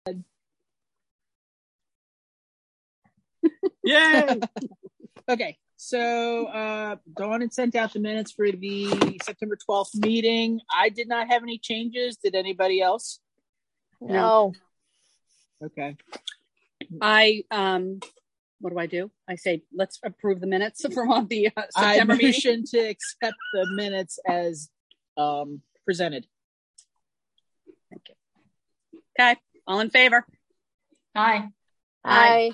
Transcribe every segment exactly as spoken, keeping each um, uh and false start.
Yay! Okay, so uh, Dawn had sent out the minutes for the September twelfth meeting. I did not have any changes. Did anybody else? No. Okay. I um, what do I do? I say let's approve the minutes from the uh, September I meeting. motion to accept the minutes as um, presented. Thank you. Okay, all in favor? Aye. Aye.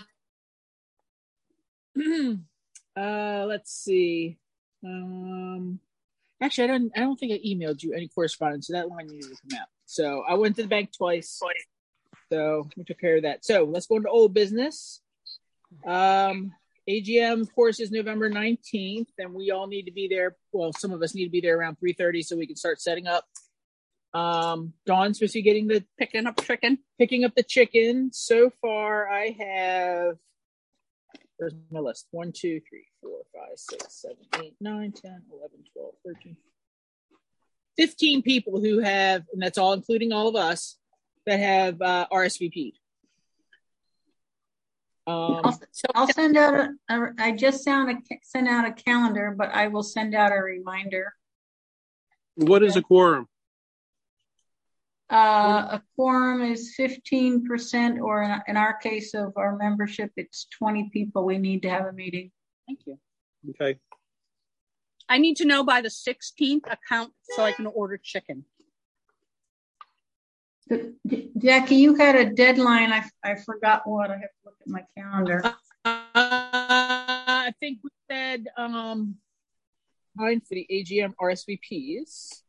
uh, let's see. Um, actually, I don't. I don't think I emailed you any correspondence, so that one needed to come out. So I went to the bank twice. So we took care of that. So let's go into old business. Um, A G M, of course, is November nineteenth, and we all need to be there. Well, some of us need to be there around three thirty so we can start setting up. Um, Dawn's supposed to be getting the Picking up chicken. picking up the chicken. So far, I have. Where's my list? one, two, three, four, five, six, seven, eight, nine, ten, eleven, twelve, thirteen, fifteen people who have, and that's all including all of us, that have uh, R S V P'd. Um, I'll, I'll send out a, a I just sound a, send out a calendar, but I will send out a reminder. What is a quorum? Uh, a quorum is fifteen percent, or in, in our case of our membership, it's twenty people. We need to have a meeting. Thank you. Okay. I need to know by the sixteenth account so I can order chicken. Jackie, you had a deadline. I, I forgot what. I have to look at my calendar. Uh, I think we said um, fine for the A G M R S V Ps.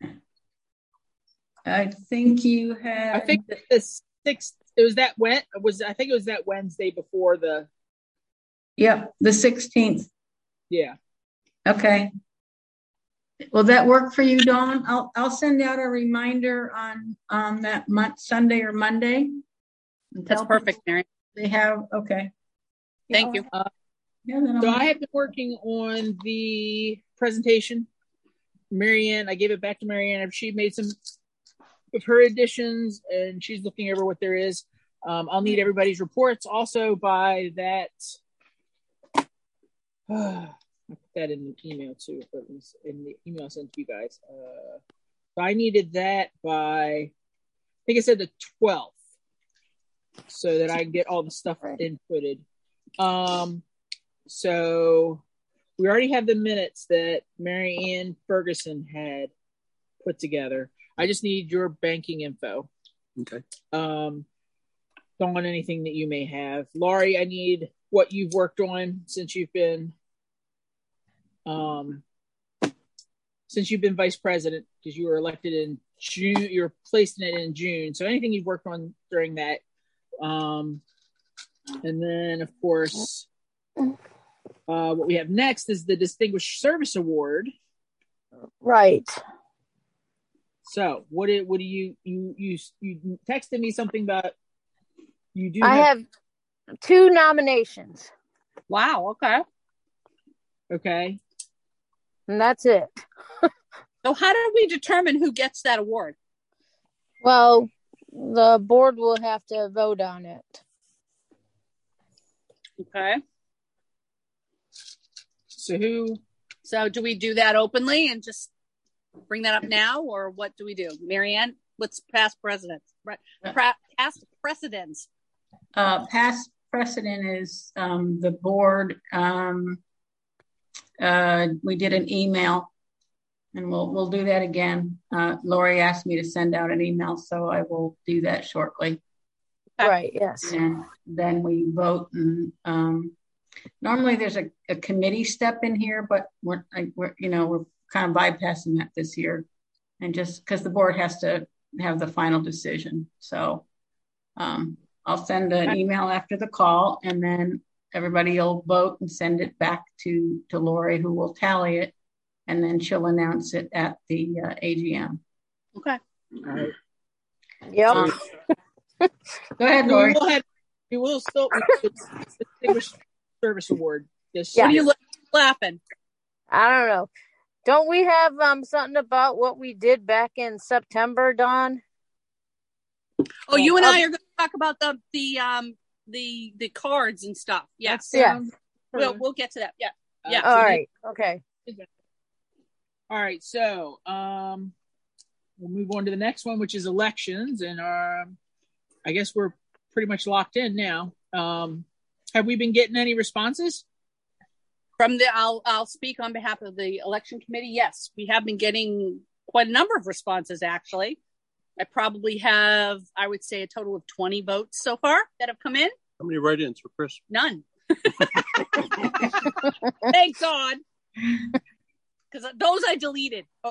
I think you had. I think the sixth. It was that went. Was I think it was that Wednesday before the. Yep, the sixteenth. Yeah. Okay. Will that work for you, Dawn? I'll I'll send out a reminder on on that month, Sunday or Monday. That's perfect, Mary. They have okay. Thank yeah, you. Uh, yeah, then so I'll- I have been working on the presentation. Marianne, I gave it back to Marianne. She made some of her additions, and she's looking over what there is. Um, I'll need everybody's reports also by that. Uh, I put that in the email too, but in the email I sent to you guys. Uh, so I needed that by, I think I said the twelfth, so that I can get all the stuff inputted. Um, so we already have the minutes that Mary Ann Ferguson had put together. I just need your banking info. Okay. Um, Dawn, anything that you may have. Laurie, I need what you've worked on since you've been um since you've been vice president, because you were elected in June. You were placed in it in June. So anything you've worked on during that. Um, and then of course, uh, what we have next is the Distinguished Service Award. Right. So what do what do you you you you texted me something about you do I have, have two nominations, Wow. Okay. okay. and that's it. So how do we determine who gets that award? Well, the board will have to vote on it. Okay. So who So do we do that openly and just bring that up now, or what do we do? Marianne, what's past precedents? Pra- past precedents. Uh, past precedent is um, the board. Um, uh, we did an email, and we'll we'll do that again. Uh, Lori asked me to send out an email, so I will do that shortly. Okay. Right. Yes. And then we vote. And um, normally there's a, a committee step in here, but we're, like, we're you know we're kind of bypassing that this year, and just because the board has to have the final decision. So um, I'll send an email after the call, and then everybody will vote and send it back to, to Lori, who will tally it, and then she'll announce it at the uh, A G M. Okay. all right. Yep. Um, go ahead, We Lori. will have we will still we, Distinguished Service Award. This Yeah. What are year. you laughing? I don't know. Don't we have um something about what we did back in September, Dawn? Oh, you and I are going to talk about the the um the the cards and stuff. Yeah, That sounds we'll perfect. we'll get to that. Yeah, Uh, yeah. so All you- right. Okay. All right. So um, we'll move on to the next one, which is elections, and um, I guess we're pretty much locked in now. Um, have we been getting any responses? From the, I'll I'll speak on behalf of the election committee. Yes, we have been getting quite a number of responses. Actually, I probably have, I would say, a total of twenty votes so far that have come in. How many write-ins for Chris? None. Thank God, because those I deleted. Oh,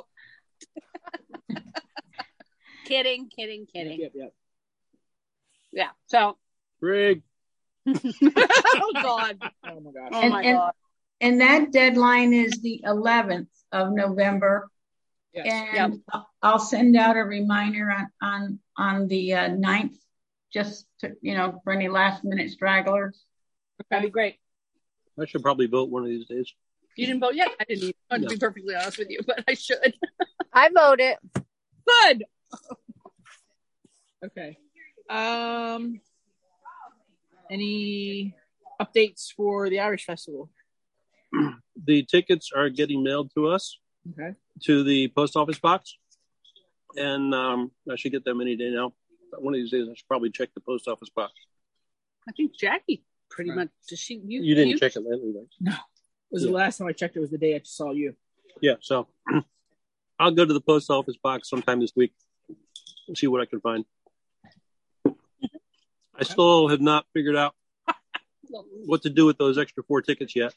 kidding, kidding, kidding. Yep, yep. Yeah. So, Greg. oh God, Oh my gosh. oh And- my and- God. And that deadline is the eleventh of November. Yes. And I'll send out a reminder on, on, on the uh, ninth, just to, you know, for any last minute stragglers. That'd be great. I should probably vote one of these days. You didn't vote yet? I didn't even, to be perfectly honest with you, but I should. I voted. Good. Okay. Um, any updates for the Irish Festival? The tickets are getting mailed to us Okay. to the post office box, and um, I should get them any day now. One of these days, I should probably check the post office box. I think Jackie pretty Right. much. Does she? You, You didn't you- check it lately, right? No. It was Yeah. the last time I checked. It was the day I saw you. Yeah, so I'll go to the post office box sometime this week and see what I can find. I still have not figured out what to do with those extra four tickets yet.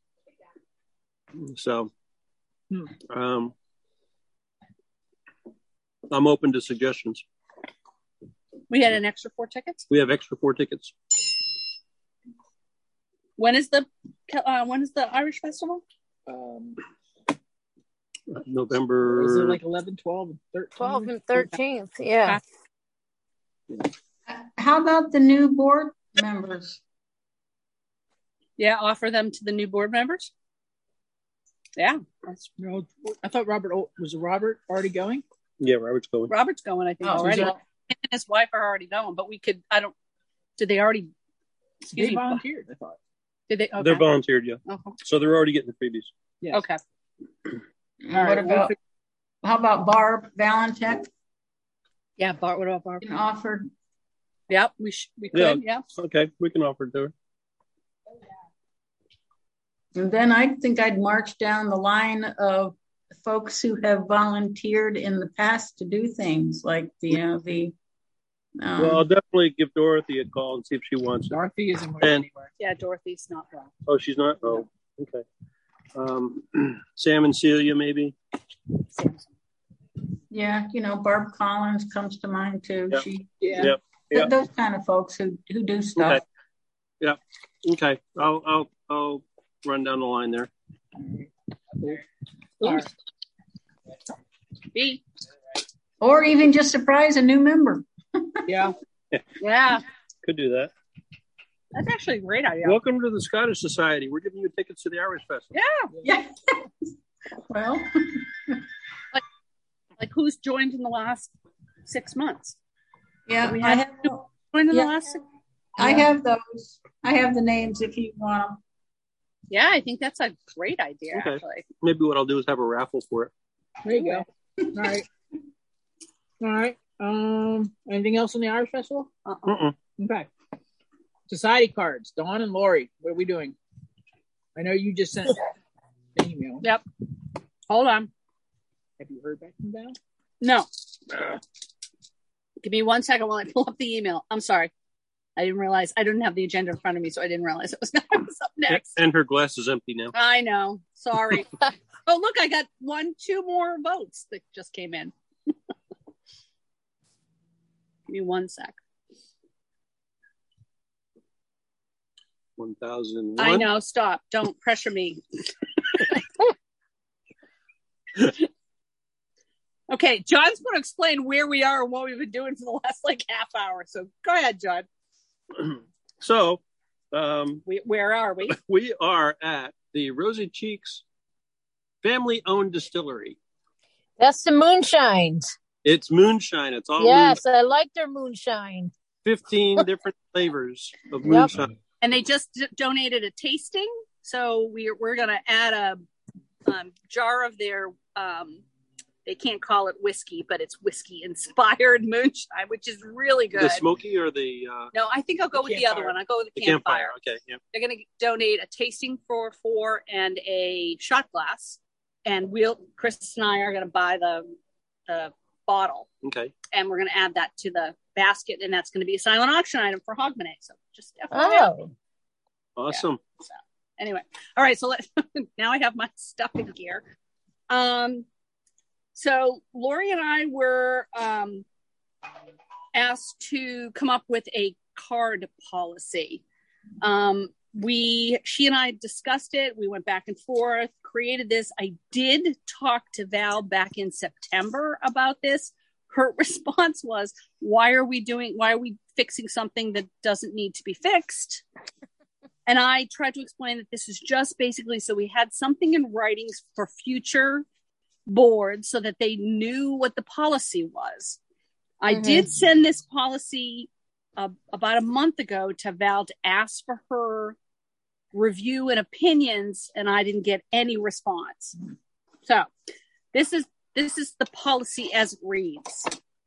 So, Hmm. um, I'm open to suggestions. We had an extra four tickets. We have extra four tickets. When is the uh, when is the Irish Festival? Um, November. is it like eleven, twelve, and thirteen? twelve and thirteenth. Yeah. How about the new board members? Yeah, offer them to the new board members. Yeah, that's, No, I thought Robert O- was Robert already going. Yeah, Robert's going. Robert's going. I think Oh, already. is Him and his wife are already going, but we could. I don't. Did they already? Excuse They me. volunteered. I thought. Did they? Okay. They're volunteered, yeah. Uh-huh. So they're already getting the freebies. Yes. Okay. And All right, what about, how about Barb Valentek? Yeah, Bart. What about Barb? Been offered. Yep, we sh- we Yeah. could. Yeah. Okay, we can offer it to her. And then I think I'd march down the line of folks who have volunteered in the past to do things like the, uh, the, um, Well, I'll definitely give Dorothy a call and see if she wants it. Dorothy isn't going And- anywhere. Yeah, Dorothy's not wrong. Oh, she's not? Oh, okay. Um, Sam and Celia, maybe? yeah, you know, Barb Collins comes to mind too. Yep. She, Yeah. Yep. Yep. those kind of folks who, who do stuff. Okay. Okay, I'll, I'll, I'll run down the line there. All right. B. Or even just surprise a new member. Yeah. Yeah, Could do that. that's actually a great idea. Welcome to the Scottish Society. We're giving you tickets to the Irish Festival. Yeah. Well, Like who's joined in the last six months? yeah, We I have- have, Joined in Yeah. the last. Six- I have those. I have the names if you want them. yeah, I think that's a great idea. Okay. Actually. Maybe what I'll do is have a raffle for it. There you go. All right. All right. Um. Anything else on the Irish Festival? Uh-uh. Mm-mm. Okay. Society cards. Dawn and Lori. What are we doing? I know you just sent an email. Yep. Hold on. Have you heard back from Val? No. Give me one second while I pull up the email. I'm sorry. I didn't realize I didn't have the agenda in front of me, so I didn't realize it was, it was up next. And her glass is empty now. I know. Sorry. Oh, look, I got one, two more votes that just came in. Give me one sec. one thousand one. I know. Stop. Don't pressure me. Okay, John's going to explain where we are and what we've been doing for the last like half hour. So go ahead, John. So, um, We, where are we? we are at the Rosy Cheeks family-owned distillery. That's the moonshine. It's moonshine. It's all Yes, I like their moonshine. fifteen different flavors of moonshine. Yep. And they just d- donated a tasting. So we're, we're going to add a um, jar of their, um, they can't call it whiskey, but it's whiskey inspired moonshine, which is really good. The smoky or the? Uh, no, I think I'll go the with the other one. I'll go with the, the campfire. campfire. Okay. Yeah. They're going to donate a tasting for four and a shot glass. And we'll, Chris and I are going to buy the, the bottle. Okay. And we're going to add that to the basket. And that's going to be a silent auction item for Hogmanay. So just F Y I. Oh. Awesome. Yeah. So anyway. All right. So let, now I have my stuff in gear. Um, So Lori and I were um, asked to come up with a card policy. Um, we, she and I discussed it. We went back and forth, created this. I did talk to Val back in September about this. Her response was, why are we doing, why are we fixing something that doesn't need to be fixed? And I tried to explain that this is just basically so we had something in writing for future board so that they knew what the policy was. I mm-hmm. did send this policy uh, about a month ago to Val to ask for her review and opinions, and I didn't get any response. So this is this is the policy as it reads.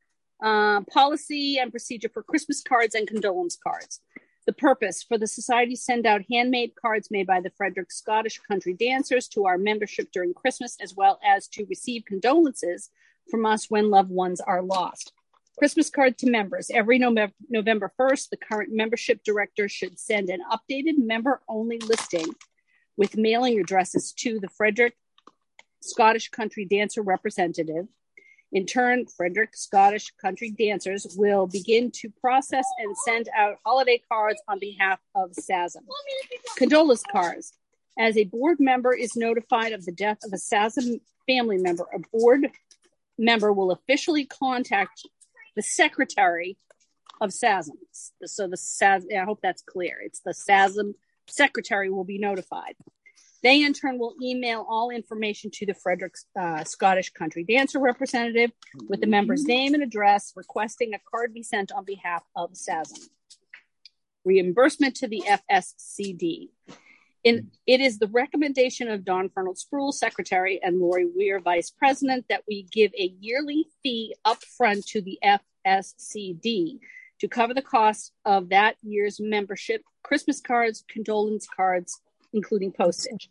Uh, policy and procedure for Christmas cards and condolence cards. The purpose: for the society send out handmade cards made by the Frederick Scottish Country Dancers to our membership during Christmas, as well as to receive condolences from us when loved ones are lost. Christmas card to members. Every November, November first, the current membership director should send an updated member-only listing with mailing addresses to the Frederick Scottish Country Dancer representative. In turn, Frederick Scottish Country Dancers will begin to process and send out holiday cards on behalf of S A S M. Condolence cards. As a board member is notified of the death of a S A S M family member, a board member will officially contact the secretary of S A S M. So the S A S M, I hope that's clear. It's the S A S M secretary will be notified. They, in turn, will email all information to the Frederick uh, Scottish Country Dancer representative with the member's name and address, requesting a card be sent on behalf of S A S M. Reimbursement to the F S C D. In, it is the recommendation of Don Fernald Spruill, Secretary, and Lori Weir, Vice President, that we give a yearly fee upfront to the F S C D to cover the cost of that year's membership, Christmas cards, condolence cards, including postage.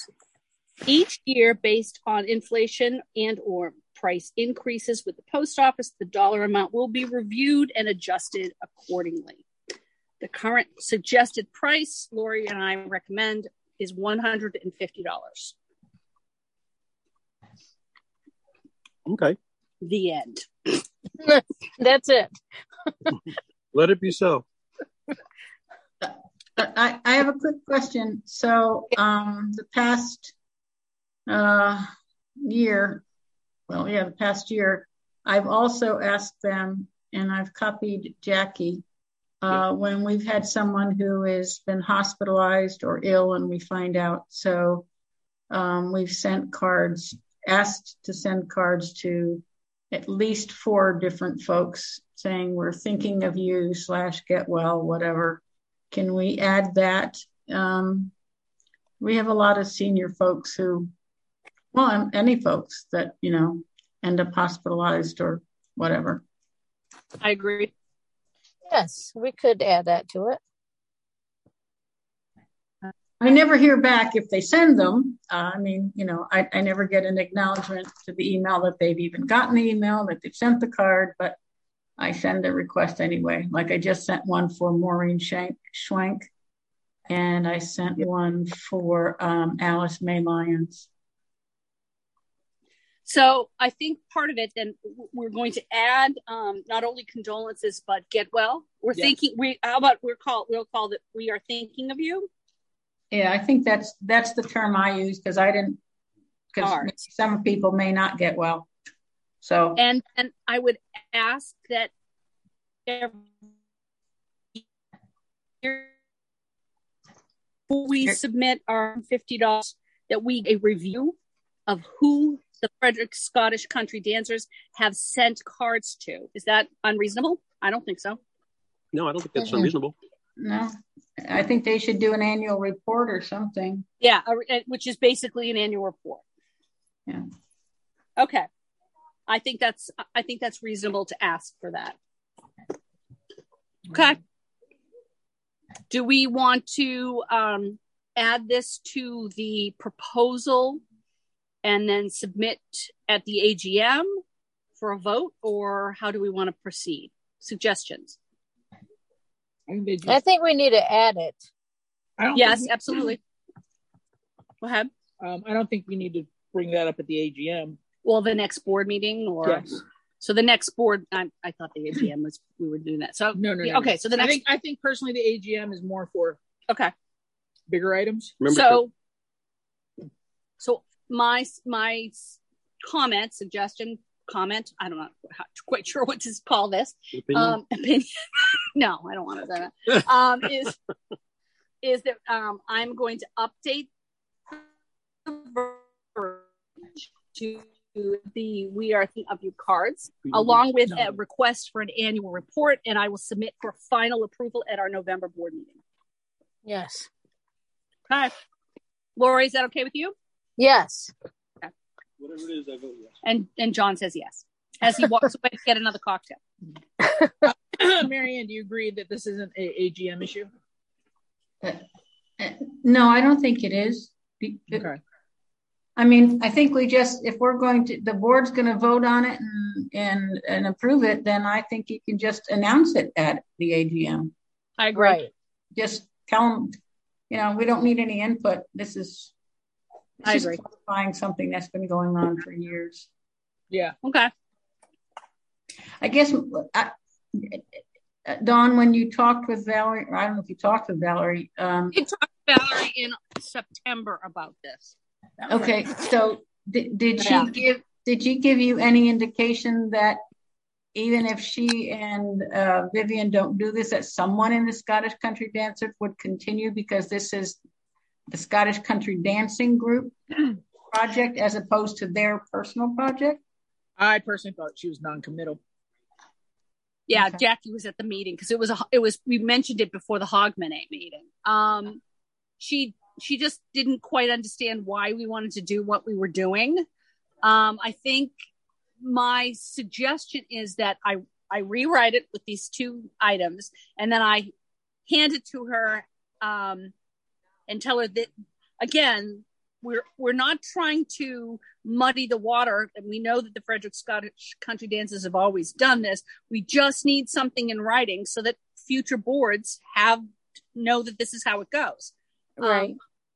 Each year, based on inflation and or price increases with the post office, the dollar amount will be reviewed and adjusted accordingly. The current suggested price, Lori and I recommend, is one hundred fifty dollars. Okay. The end. That's it. Let it be so. I, I have a quick question. So um, the past uh, year, well, yeah, the past year, I've also asked them, and I've copied Jackie, uh, when we've had someone who has been hospitalized or ill and we find out. So um, we've sent cards, asked to send cards to at least four different folks saying we're thinking of you slash get well, whatever. Can we add that? Um, we have a lot of senior folks who, well, any folks that, you know, end up hospitalized or whatever. I agree. Yes, we could add that to it. I never hear back if they send them. Uh, I mean, you know, I, I never get an acknowledgement to the email that they've even gotten the email, that they've sent the card, but I send a request anyway. Like I just sent one for Maureen Shank, Schwank, and I sent one for um, Alice May Lyons. So I think part of it, then we're going to add um, not only condolences, but get well. We're yeah. thinking, we, how about we're called, we'll call it, we are thinking of you. Yeah, I think that's, that's the term I use because I didn't, because some people may not get well. So, and and I would ask that every year we submit our fifty dollars, that we a review of who the Frederick Scottish Country Dancers have sent cards to. Is that unreasonable? I don't think so. No, I don't think that's Mm-mm. unreasonable. No, I think they should do an annual report or something. Yeah, a- which is basically an annual report. Yeah. Okay. I think that's I think that's reasonable to ask for that. Okay. Do we want to um, add this to the proposal and then submit at the A G M for a vote, or how do we want to proceed? Suggestions? I think, they just, I think we need to add it. I don't Yes, think, absolutely. Go ahead. Um, I don't think we need to bring that up at the A G M. Well, the next board meeting, or Yes. so the next board. I, I thought the A G M was we were doing that. So No, no, no. okay. no. So the I next. think I think personally the A G M is more for Okay. bigger items. Remember, So, so my my comment, suggestion, comment. I don't know, how, quite sure what to call this. opinion? Um, opinion. No, I don't want to do that. Um, is is that um, I'm going to update the verbiage to the We Are Thinking of You cards, along with a request for an annual report, and I will submit for final approval at our November board meeting. Yes. Okay. Lori, is that okay with you? Yes. Whatever it is, I vote yes. And and John says yes, as he walks away to get another cocktail. Marianne, do you agree that this isn't a A G M issue? Uh, uh, no, I don't think it is. Be- Okay. I mean, I think we just, if we're going to, the board's going to vote on it and, and, and approve it, then I think you can just announce it at the A G M. I agree. Right. Just tell them, you know, we don't need any input. This is, I this agree. is clarifying something that's been going on for years. Yeah. Okay. I guess, I, Dawn, when you talked with Valerie, or I don't know if you talked with Valerie. Um, We talked to Valerie in September about this. okay, so did, did she Yeah. give, did she give you any indication that even if she and uh, Vivian don't do this, that someone in the Scottish Country Dancers would continue, because this is the Scottish Country Dancing Group project as opposed to their personal project? I personally thought she was non-committal. Yeah, Okay. Jackie was at the meeting because it was a, it was we mentioned it before the Hogmanay meeting. Um, she she just didn't quite understand why we wanted to do what we were doing. Um, I think my suggestion is that I I rewrite it with these two items, and then I hand it to her um, and tell her that again. We're we're not trying to muddy the water, and we know that the Frederick Scottish Country Dancers have always done this. We just need something in writing so that future boards have know that this is how it goes. Right. Um,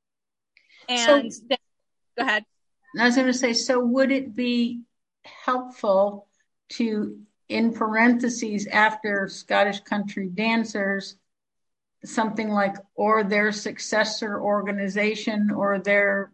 and So- then, go ahead. I was going to say, so would it be helpful to, in parentheses after Scottish Country Dancers, something like, or their successor organization, or their,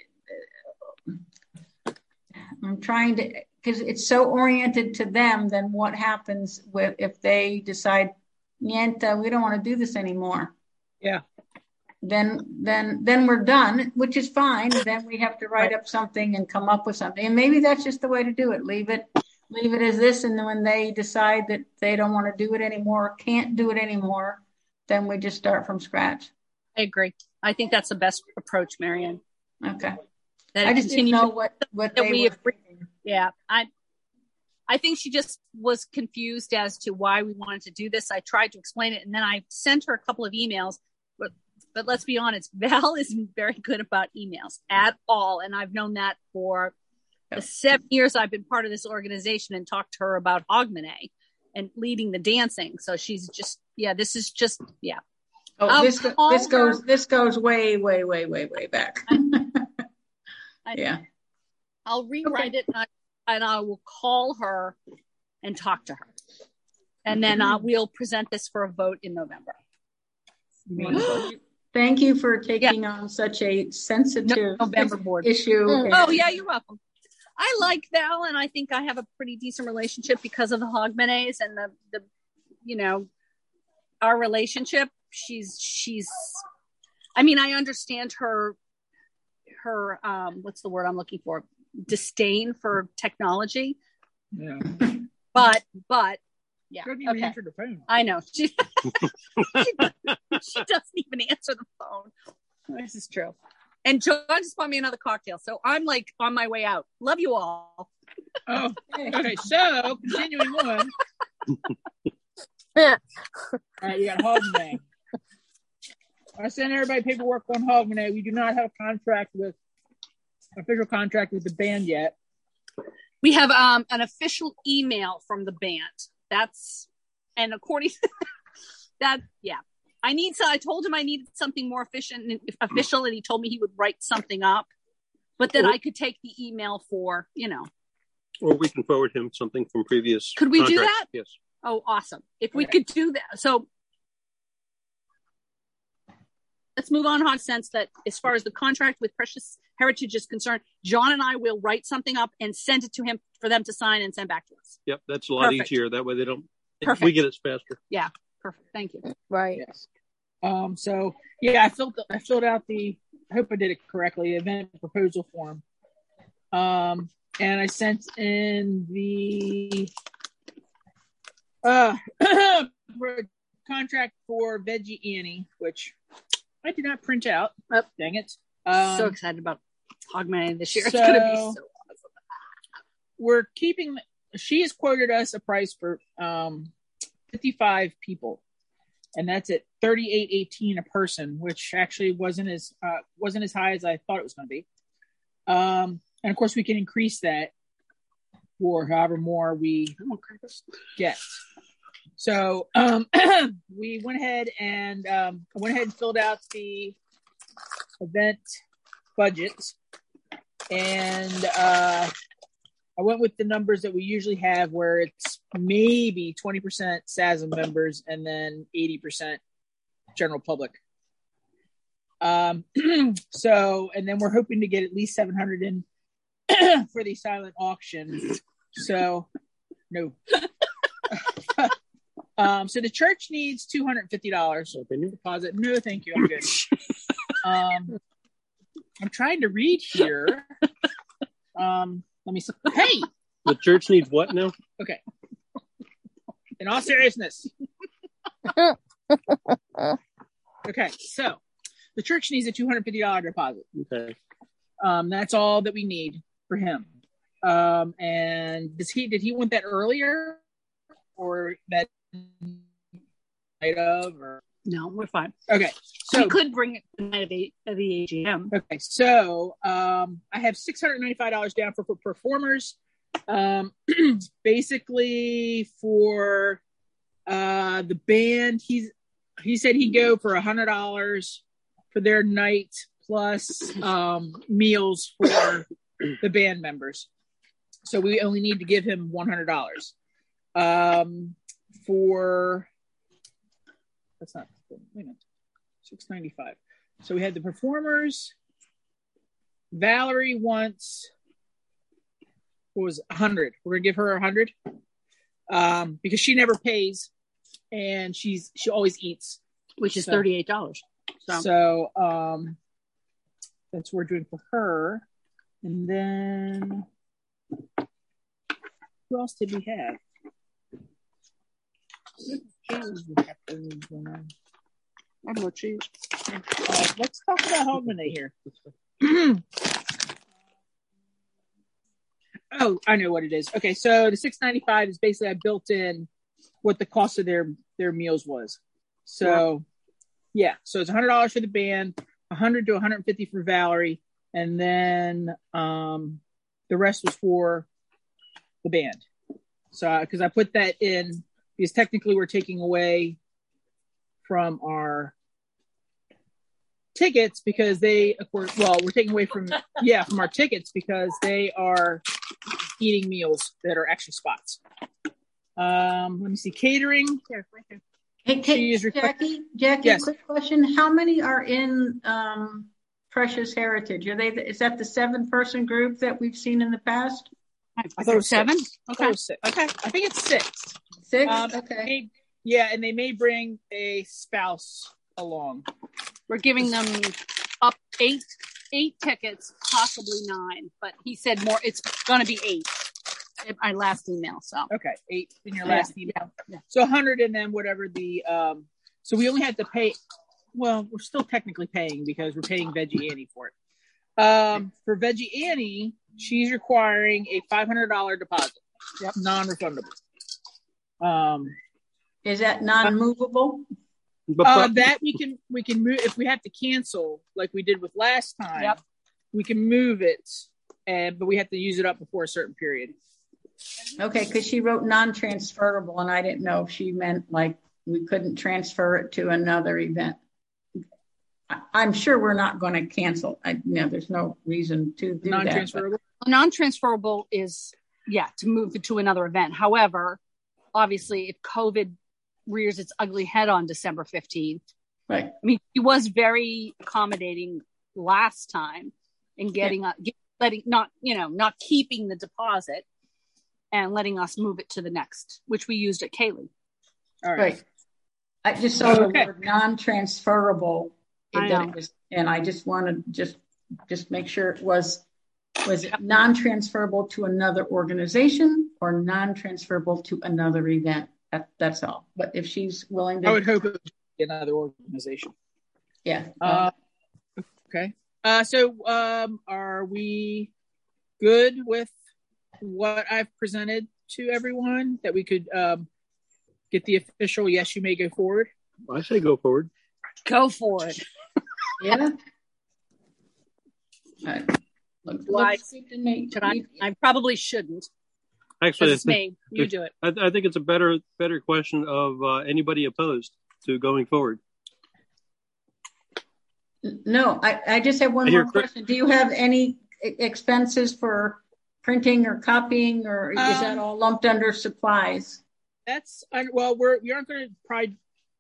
I'm trying to, because it's so oriented to them, then what happens with if they decide, Niente, we don't want to do this anymore. Yeah. Then, then, then we're done, which is fine. Then we have to write up something and come up with something. And maybe that's just the way to do it. Leave it, leave it as this. And then when they decide that they don't want to do it anymore, can't do it anymore, then we just start from scratch. I agree. I think that's the best approach, Marianne. Okay. That I it just didn't continues- know what, what that they we were agree. thinking. Yeah, I I think she just was confused as to why we wanted to do this. I tried to explain it, and then I sent her a couple of emails. But but let's be honest, Val isn't very good about emails at all, and I've known that for the seven years I've been part of this organization and talked to her about Hogmanay and leading the dancing. So she's just yeah, this is just yeah. Oh, Um, this, all this goes, her- this goes way, way, way, way, way back. I, Yeah. I'll rewrite it and I, and I will call her and talk to her. And then uh, we'll present this for a vote in November. Thank you for taking on such a sensitive No- November board. issue. Oh, yeah, you're welcome. I like Val, and I think I have a pretty decent relationship because of the Hogmanays and the, the, you know, our relationship. She's, she's, I mean, I understand her, her, um, what's the word I'm looking for? Disdain for technology. Yeah. But, but Yeah. She doesn't even Okay. answer the phone. I know. She, she, she doesn't even answer the phone. This is true. And John just bought me another cocktail, so I'm like on my way out. Love you all. Oh, okay. So continuing on. Yeah. All right, we got Hogmanay. I sent everybody paperwork on Hogmanay. We do not have a contract with official contract with the band yet. We have um an official email from the band. That's and according to that, yeah. I need so I told him I needed something more efficient and official, and he told me he would write something up, but that I could take the email for, you know. Or we can forward him something from previous. Could we do contracts. that? Yes. Oh, awesome. If we Okay. could do that. So let's move on, Hog Sense, that as far as the contract with Precious Heritage is concerned, John and I will write something up and send it to him for them to sign and send back to us. Yep, that's a lot Perfect. easier. That way they don't. Perfect. We get it faster. Yeah, perfect. Thank you. Right. Yes. Um. So yeah, I filled I filled out the. I hope I did it correctly. Event proposal form. Um. And I sent in the uh for contract for Veggie Annie, which I did not print out. Oh, dang it. Um, So excited about Hogmanay this year. It's so- going to be so awesome. we're keeping. She has quoted us a price for um fifty-five people, and that's at thirty-eight eighteen a person, which actually wasn't as uh, wasn't as high as I thought it was going to be. Um, and of course, we can increase that for however more we get. So um, we went ahead and um, I went ahead and filled out the event budget, and uh, I went with the numbers that we usually have, where it's maybe twenty percent S A S M members and then eighty percent general public. Um, so, and then we're hoping to get at least seven hundred in for the silent auction. So, no. um, so the church needs two hundred fifty dollars deposit. No, thank you. I'm good. um, I'm trying to read here. Um, let me see. Hey, The church needs what now? okay. In all seriousness. Okay, so the church needs a two hundred fifty dollars deposit. Okay. Um, that's all that we need for him. Um, and does he did he want that earlier or that night of or No, we're fine. okay? So we could bring it the night of the, of the A G M. okay, so um, I have six hundred ninety-five dollars down for, for performers. Um, basically for uh, the band, he's he said he'd go for a hundred dollars for their night plus um, meals for the band members. So we only need to give him one hundred dollars um, for. That's not. Wait a minute. six ninety-five. So we had the performers. Valerie wants. What was a hundred? We're gonna give her a hundred um, because she never pays, and she's she always eats, Which is So- thirty-eight dollars. So, so um, that's what we're doing for her. And then who else did we have? I'm more cheese. Uh, let's talk about Hogmanay here. Oh, I know what it is. Okay, so the six ninety-five is basically I built in what the cost of their their meals was. So yeah, so it's a hundred dollars for the band, a hundred to one hundred fifty for Valerie, and then um, the rest was for the band. So because I put that in because technically we're taking away from our tickets because they were well we're taking away from yeah from our tickets because they are eating meals that are extra spots. Um let me see, catering. Here, right here. Hey, She hey, is requ- Jackie, Jackie, Yes. quick question. How many are in um, Precious Heritage? Are they, is that the seven person group that we've seen in the past? I thought it was Seven? six. I thought Okay. it was six. Okay. I think it's six. Six? Um, Okay. may- yeah, and they may bring a spouse along. We're giving them up eight eight tickets, possibly nine, but he said more. It's going to be eight. in my last email. So Okay, eight in your Yeah, last email. yeah, yeah. So one hundred and then whatever the um. So we only had to pay. Well, we're still technically paying because we're paying Veggie Annie for it. Um, for Veggie Annie, she's requiring a five hundred dollar deposit. Yep, non-refundable. Um, Is that non-movable? But uh, pro- that we can we can move if we have to cancel like we did with last time. Yep. We can move it, and but we have to use it up before a certain period. Okay, because she wrote non-transferable, and I didn't know if she meant like we couldn't transfer it to another event. I, I'm sure we're not going to cancel. I, you know, there's no reason to do that. Non-transferable. non-transferable is, yeah, to move it to another event. However, obviously, if COVID rears its ugly head on December fifteenth, Right. I mean, he was very accommodating last time in getting, uh, get, letting, not, you know, not keeping the deposit and letting us move it to the next, which we used at Kaylee. All right. Right. I just saw the Okay. word non-transferable, I and, that know. it was, and I just wanted just just make sure it was was it non-transferable to another organization or non-transferable to another event. That, that's all. But if she's willing to, I would hope it would be another organization. yeah. Uh, okay. Uh, so, um, are we good with what I've presented to everyone? That we could um, get the official yes, you may go forward. I say go forward. Go for it. yeah. All right. Look, Why? looks good to me. Should I? I probably shouldn't. Actually, Because it's me. You do it. I, I think it's a better better question of uh, anybody opposed to going forward. No, I, I just have one I more hear Chris- question. Do you have any e- expenses for printing or copying, or is Um, that all lumped under supplies? That's well, we're we aren't going to probably.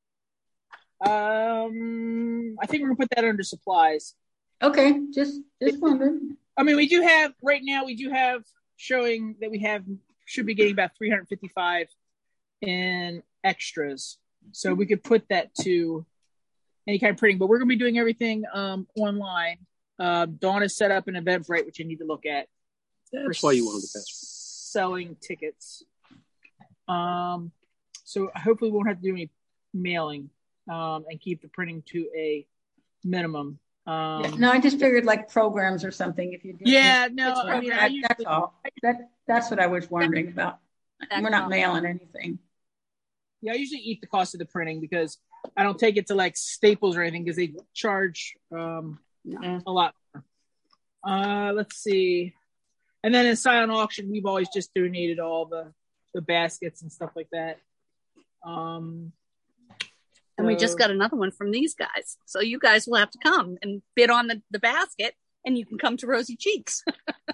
Um, I think we're going to put that under supplies. Okay, just just wondering. I mean, we do have right now. We do have showing that we have should be getting about three hundred fifty-five in extras, so we could put that to any kind of printing. But we're going to be doing everything um, online. Uh, Dawn has set up an Eventbrite, which you need to look at. That's for why you wanted to pass. selling tickets. Um, so hopefully we won't have to do any mailing um, and keep the printing to a minimum. Um, No, I just figured like programs or something. If you did, yeah, no, That's, I mean, I that- usually, that's all. That that's what I was wondering about. That's We're not all. mailing anything. yeah, I usually eat the cost of the printing because I don't take it to like Staples or anything because they charge um, Yeah. a lot more. Uh, let's see. And then in silent auction, we've always just donated all the, the baskets and stuff like that. Um, And we just so- got another one from these guys. So you guys will have to come and bid on the, the basket, and you can come to Rosy Cheeks.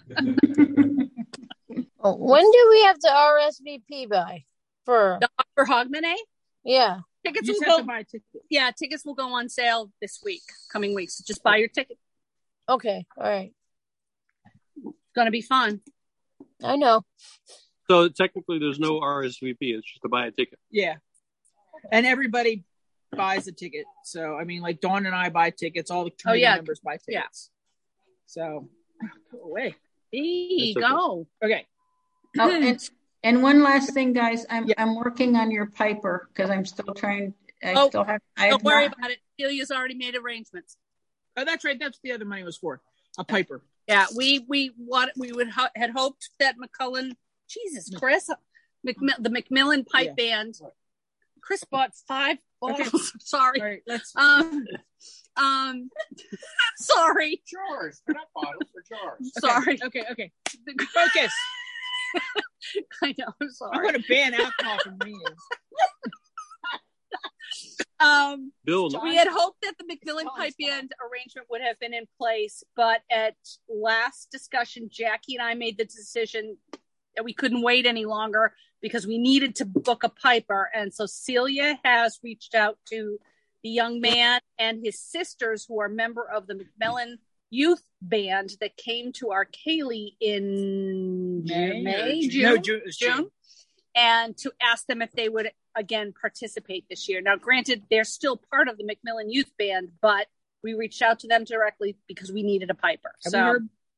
Oh, when do we have to R S V P by? For For Hogmanay, yeah. tickets You will just have to go. buy a ticket. Yeah, tickets will go on sale this week, coming weeks. So just buy your ticket. Okay, all right. It's gonna be fun. I know. So technically, there's no R S V P. It's just to buy a ticket. Yeah. And everybody buys a ticket. So, I mean, like Dawn and I buy tickets. All the committee yeah. members buy tickets. Yeah. So, go away. There you That's okay. go. Okay. Oh, and and one last thing, guys. I'm Yeah. I'm working on your Piper because I'm still trying. I Oh, still have. I Don't have worry not- about it. Celia's already made arrangements. Oh, that's right. That's what the other money was for. A Piper. Yeah, we we what we would ho- had hoped that McCullen, Jesus, Chris, McMill, the Macmillan Pipe Band. Chris bought five bottles. Okay. Sorry. All right. Let's. Um, um, sorry, Jars. They're not bottles, they're jars. sorry. Okay. Okay. Focus. I know. I'm I'm sorry. going to ban alcohol from meetings. Um, Bill, we had hoped that the Macmillan Pipe Band arrangement would have been in place, but at last discussion, Jackie and I made the decision that we couldn't wait any longer because we needed to book a piper. And so Celia has reached out to the young man and his sisters, who are a member of the Macmillan Youth Band that came to our Kaylee in May, May, or June, No, June. it was June. June, and to ask them if they would again participate this year. Now, granted, they're still part of the Macmillan Youth Band, but we reached out to them directly because we needed a piper. Have so we heard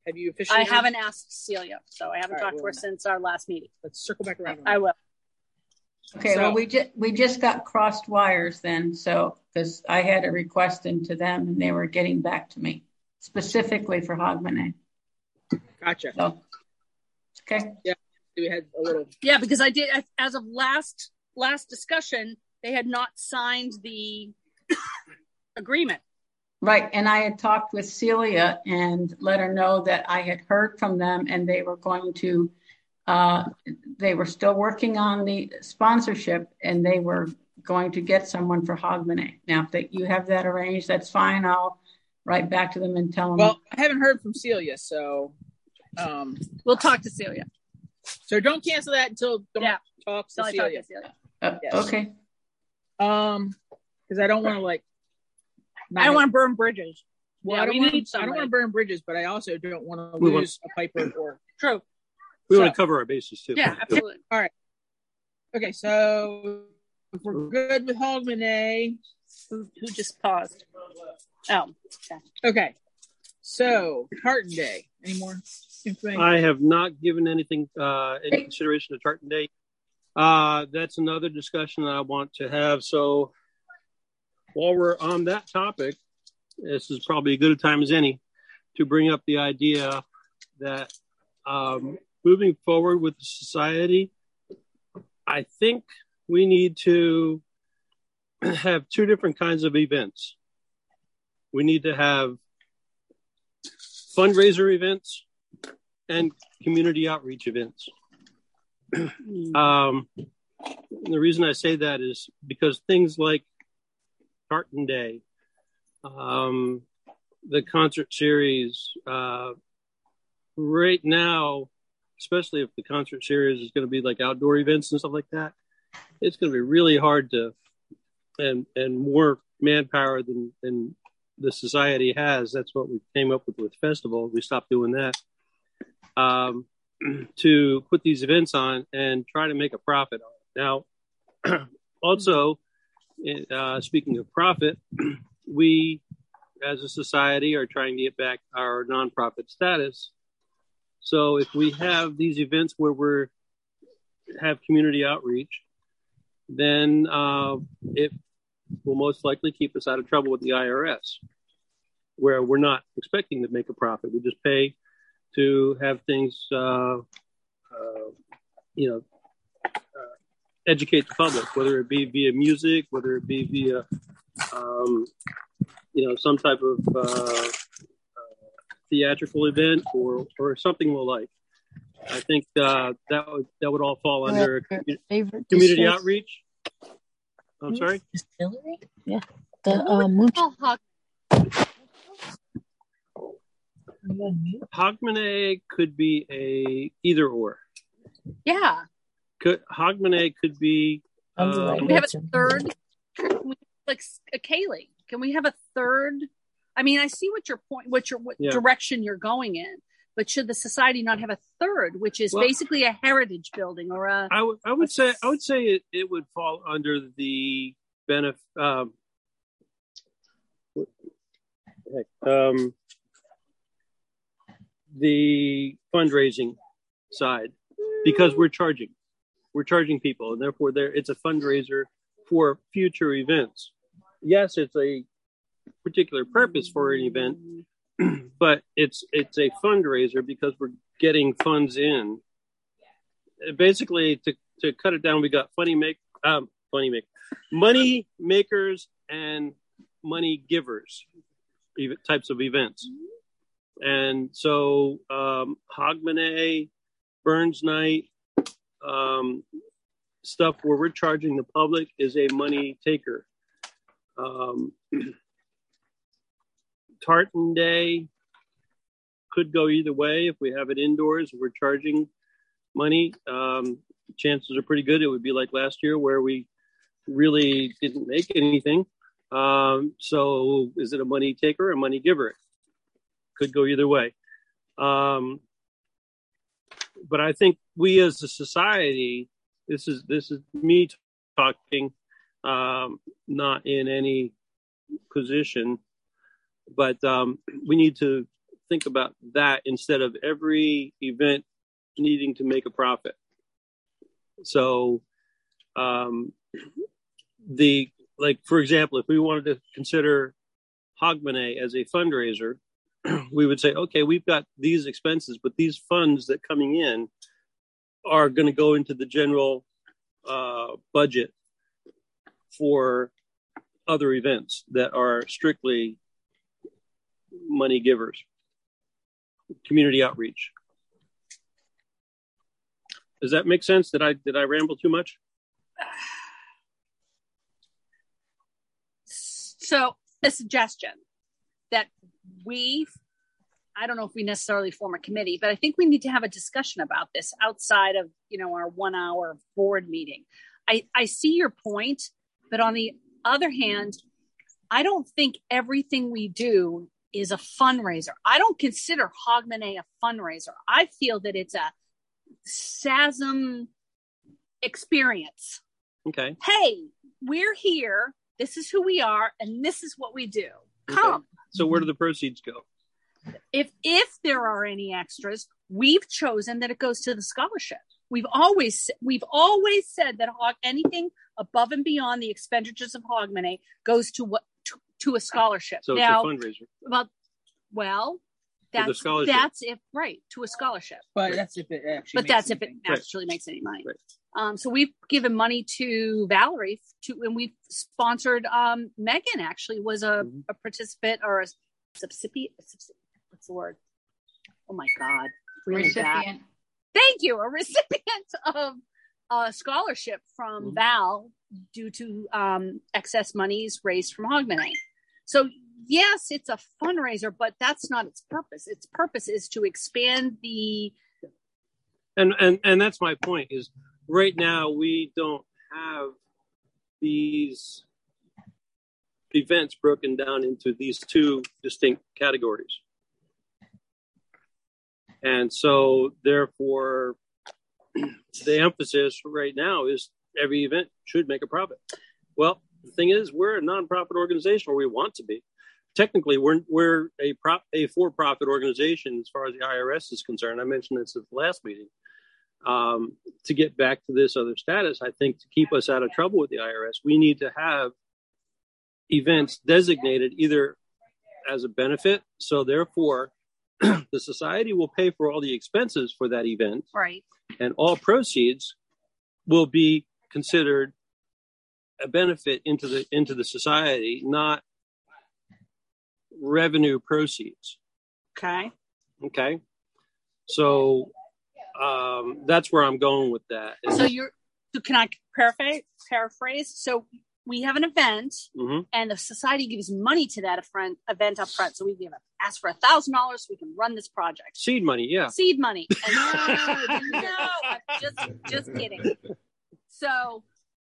Have you officially? I announced? haven't asked Celia, so I haven't All right, talked to her well, since our last meeting. Let's circle back around. on I that. will. Okay, So- well, we just, we just got crossed wires then, so, because I had a request into them and they were getting back to me specifically for Hogmanay. Gotcha. So, okay, We had a little. Yeah, because I did, as of last last discussion, they had not signed the agreement. right. And I had talked with Celia and let her know that I had heard from them and they were going to, uh, they were still working on the sponsorship and they were going to get someone for Hogmanay. Now, if they, you have that arranged, that's fine. I'll write back to them and tell them. Well, I haven't heard from Celia, so um, We'll talk to Celia. so don't cancel that until don't Yeah. talk to So I talked Celia. to Celia. uh, yes. Okay. Um, because I don't want to like. I don't want to burn bridges. Well, Yeah, I don't we want. need I don't want somebody. to burn bridges, but I also don't want to We want- lose a Piper or. True. We So- want to cover our bases too. Yeah, absolutely. Okay, so if we're good with Hogmanay. Who, who just paused? Oh, okay. Okay, so Tartan Day. Any more information? I have not given anything, uh, any consideration to Tartan Day. Uh, that's another discussion I want to have. So while we're on that topic, this is probably as good a time as any to bring up the idea that um, moving forward with the society, I think we need to have two different kinds of events. We need to have fundraiser events and community outreach events. Um, the reason I say that is because things like Tartan Day, um, the concert series, uh, right now, especially if the concert series is going to be like outdoor events and stuff like that, it's going to be really hard to, and and more manpower than, than the society has. That's what we came up with with festival. We stopped doing that. Um, to put these events on and try to make a profit on it. Now, also, uh, speaking of profit, we as a society are trying to get back our nonprofit status. So if we have these events where we're have community outreach, then uh, it will most likely keep us out of trouble with the I R S, where we're not expecting to make a profit. We just pay to have things, uh, uh, you know, uh, educate the public, whether it be via music, whether it be via, um, you know, some type of uh, uh, theatrical event or or something we'll like. I think uh, that would that would all fall under commu- Favorite community district? outreach. I'm sorry. Distillery? Yeah. The uh, moonshine. Hogmanay could be a either or. Yeah. Could Hogmanay could be I'm right. um, Can we have a third? Can we, like a Kaylee? Can we have a third? I mean, I see what your point, what your what Yeah. direction you're going in, but should the society not have a third, which is Well- basically a heritage building or a? I would I would say I would say it, it would fall under the benefit um, what the heck, um the fundraising side, because we're charging we're charging people and therefore there it's a fundraiser for future events. Yes, it's a particular purpose for an event, but it's it's a fundraiser because we're getting funds in. Basically, to, to cut it down, we got funny make um funny make money makers and money givers ev- types of events. And so um Hogmanay, Burns Night, um stuff where we're charging the public is a money taker. Um Tartan Day could go either way. If we have it indoors, we're charging money. Um, chances are pretty good it would be like last year where we really didn't make anything. Um, so is it a money taker or a money giver? Could go either way. Um, but I think we as a society, this is this is me talking, um, not in any position, but um, we need to think about that instead of every event needing to make a profit. So um, the, like, for example, if we wanted to consider Hogmanay as a fundraiser, we would say, okay, we've got these expenses, but these funds that coming in are going to go into the general uh, budget for other events that are strictly money givers, community outreach. Does that make sense? Did I did I ramble too much? So a suggestion that we, I don't know if we necessarily form a committee, but I think we need to have a discussion about this outside of, you know, our one hour board meeting. I, I see your point, but on the other hand, I don't think everything we do is a fundraiser. I don't consider Hogmanay a fundraiser. I feel that it's a S A S M experience. Okay. Hey, we're here. This is who we are, and this is what we do. Come. Okay. So where do the proceeds go? If if there are any extras, we've chosen that it goes to the scholarship. We've always we've always said that Hog, anything above and beyond the expenditures of Hogmanay goes to what to, to a scholarship. So now, it's a fundraiser. Well, well, that's that's if right to a scholarship. But Right. that's if it actually. But makes that's if it anything. actually makes any money. Right. Um, so we've given money to Valerie to, and we've sponsored um, Megan. Actually, was a, Mhm. a participant or a subsipient. What's the word? Oh my God! Bring it back. Recipient. Thank you. A recipient of a scholarship from Mhm. Val due to um, excess monies raised from Hogmanay. So yes, it's a fundraiser, but that's not its purpose. Its purpose is to expand the. And and and that's my point is right now we don't have these events broken down into these two distinct categories. And so therefore the emphasis right now is every event should make a profit. Well, the thing is we're a nonprofit organization, or we want to be. Technically, we're we're a prop, a for-profit organization as far as the I R S is concerned. I mentioned this at the last meeting. Um, to get back to this other status, I think to keep us out of trouble with the I R S, we need to have events designated either as a benefit. So therefore, the society will pay for all the expenses for that event, Right. and all proceeds will be considered a benefit into the into the society, not revenue proceeds. Okay. Okay, so um, that's where I'm going with that. So you're, so can I paraphrase? Paraphrase. So we have an event, Mhm. and the society gives money to that event event up front. So we give ask for a thousand dollars, so we can run this project. Seed money, yeah. Seed money. And no, no, I'm just just kidding. So,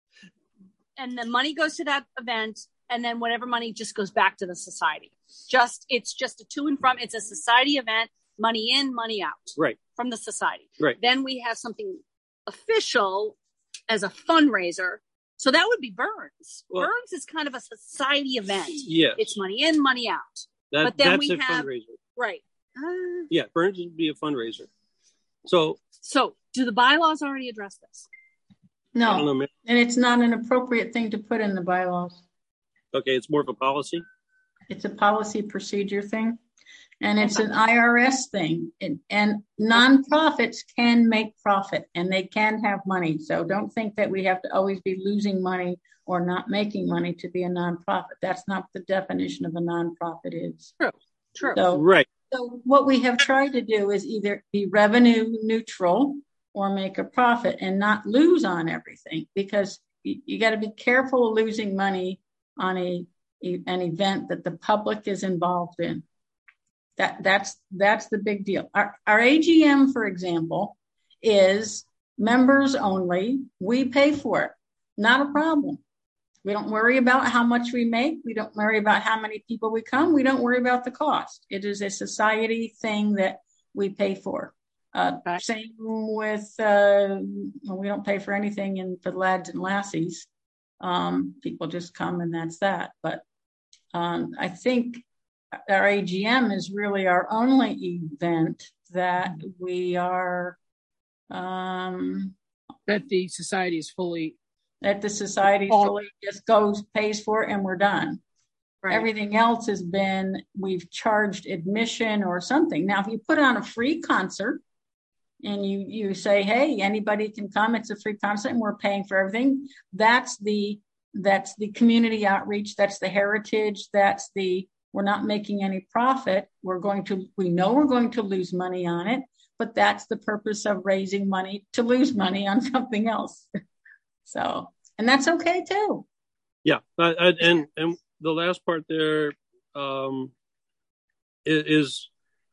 and the money goes to that event, and then whatever money just goes back to the society. Just it's just a to and from. It's a society event. Money in, money out. Right. From the society. Right. Then we have something official as a fundraiser. So that would be Burns. Well, Burns is kind of a society event. Yes. It's money in, money out. That, but then that's we a have- fundraiser. Right. Uh, Yeah, Burns would be a fundraiser. So so do the bylaws already address this? I don't know, No, man. and it's not an appropriate thing to put in the bylaws. Okay, it's more of a policy. It's a policy procedure thing. And it's an I R S thing. And, and nonprofits can make profit and they can have money. So don't think that we have to always be losing money or not making money to be a nonprofit. That's not the definition of a nonprofit is. True. True. So, Right. so what we have tried to do is either be revenue neutral or make a profit and not lose on everything, because you, you got to be careful of losing money on a, an event that the public is involved in. That that's that's the big deal. Our, our A G M, for example, is members only. We pay for it. Not a problem. We don't worry about how much we make. We don't worry about how many people we come. We don't worry about the cost. It is a society thing that we pay for. Uh, Okay. Same with, uh, well, we don't pay for anything in for lads and lassies. Um, people just come and that's that. But um, I think our A G M is really our only event that we are, um, That the society is fully. that the society All- fully just goes, pays for it, and we're done. Right. Everything else has been, we've charged admission or something. Now, if you put on a free concert and you, you say, hey, anybody can come, it's a free concert and we're paying for everything. That's the, that's the community outreach. That's the heritage. That's the, we're not making any profit. We're going to, we know we're going to lose money on it, but that's the purpose of raising money, to lose money on something else. So, and that's okay too. Yeah. I, I, and, and the last part there um, is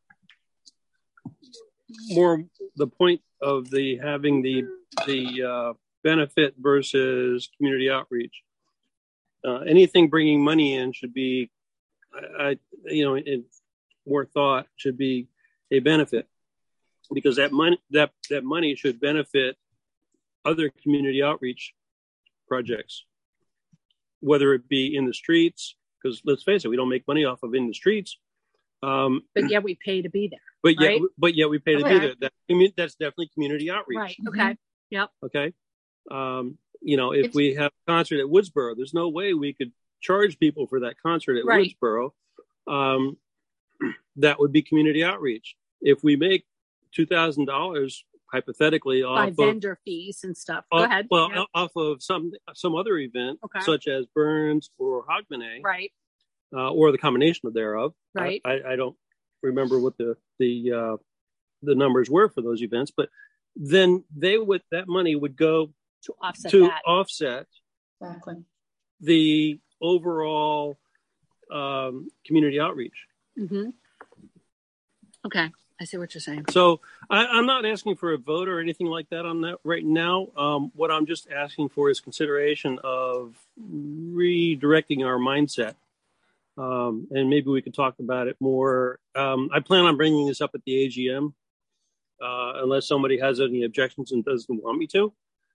more the point of the having the the uh, benefit versus community outreach. Uh, anything bringing money in should be, I, I you know, in more thought should be a benefit, because that money that that money should benefit other community outreach projects, whether it be in the streets, because let's face it, we don't make money off of in the streets. Um, But yet we pay to be there. But yet, right? but yet we pay to Okay. be there. That, I mean, that's definitely community outreach. Right. Okay. Yep. Okay. Um, you know, if It's- we have a concert at Woodsboro, there's no way we could charge people for that concert at Right. Woodsboro. Um, that would be community outreach. If we make two thousand dollars hypothetically By off of, vendor fees and stuff. Go off- ahead. well, Yep. off of some some other event, Okay. such as Burns or Hogmanay, Right. uh, or the combination of thereof. Right. I, I, I don't remember what the the uh, the numbers were for those events, but then they would that money would go To offset to that. offset Exactly. the overall um, community outreach. Mm-hmm. Okay. I see what you're saying. So I, I'm not asking for a vote or anything like that on that right now. Um, what I'm just asking for is consideration of redirecting our mindset. Um, and maybe we could talk about it more. Um, I plan on bringing this up at the A G M, uh, unless somebody has any objections and doesn't want me to.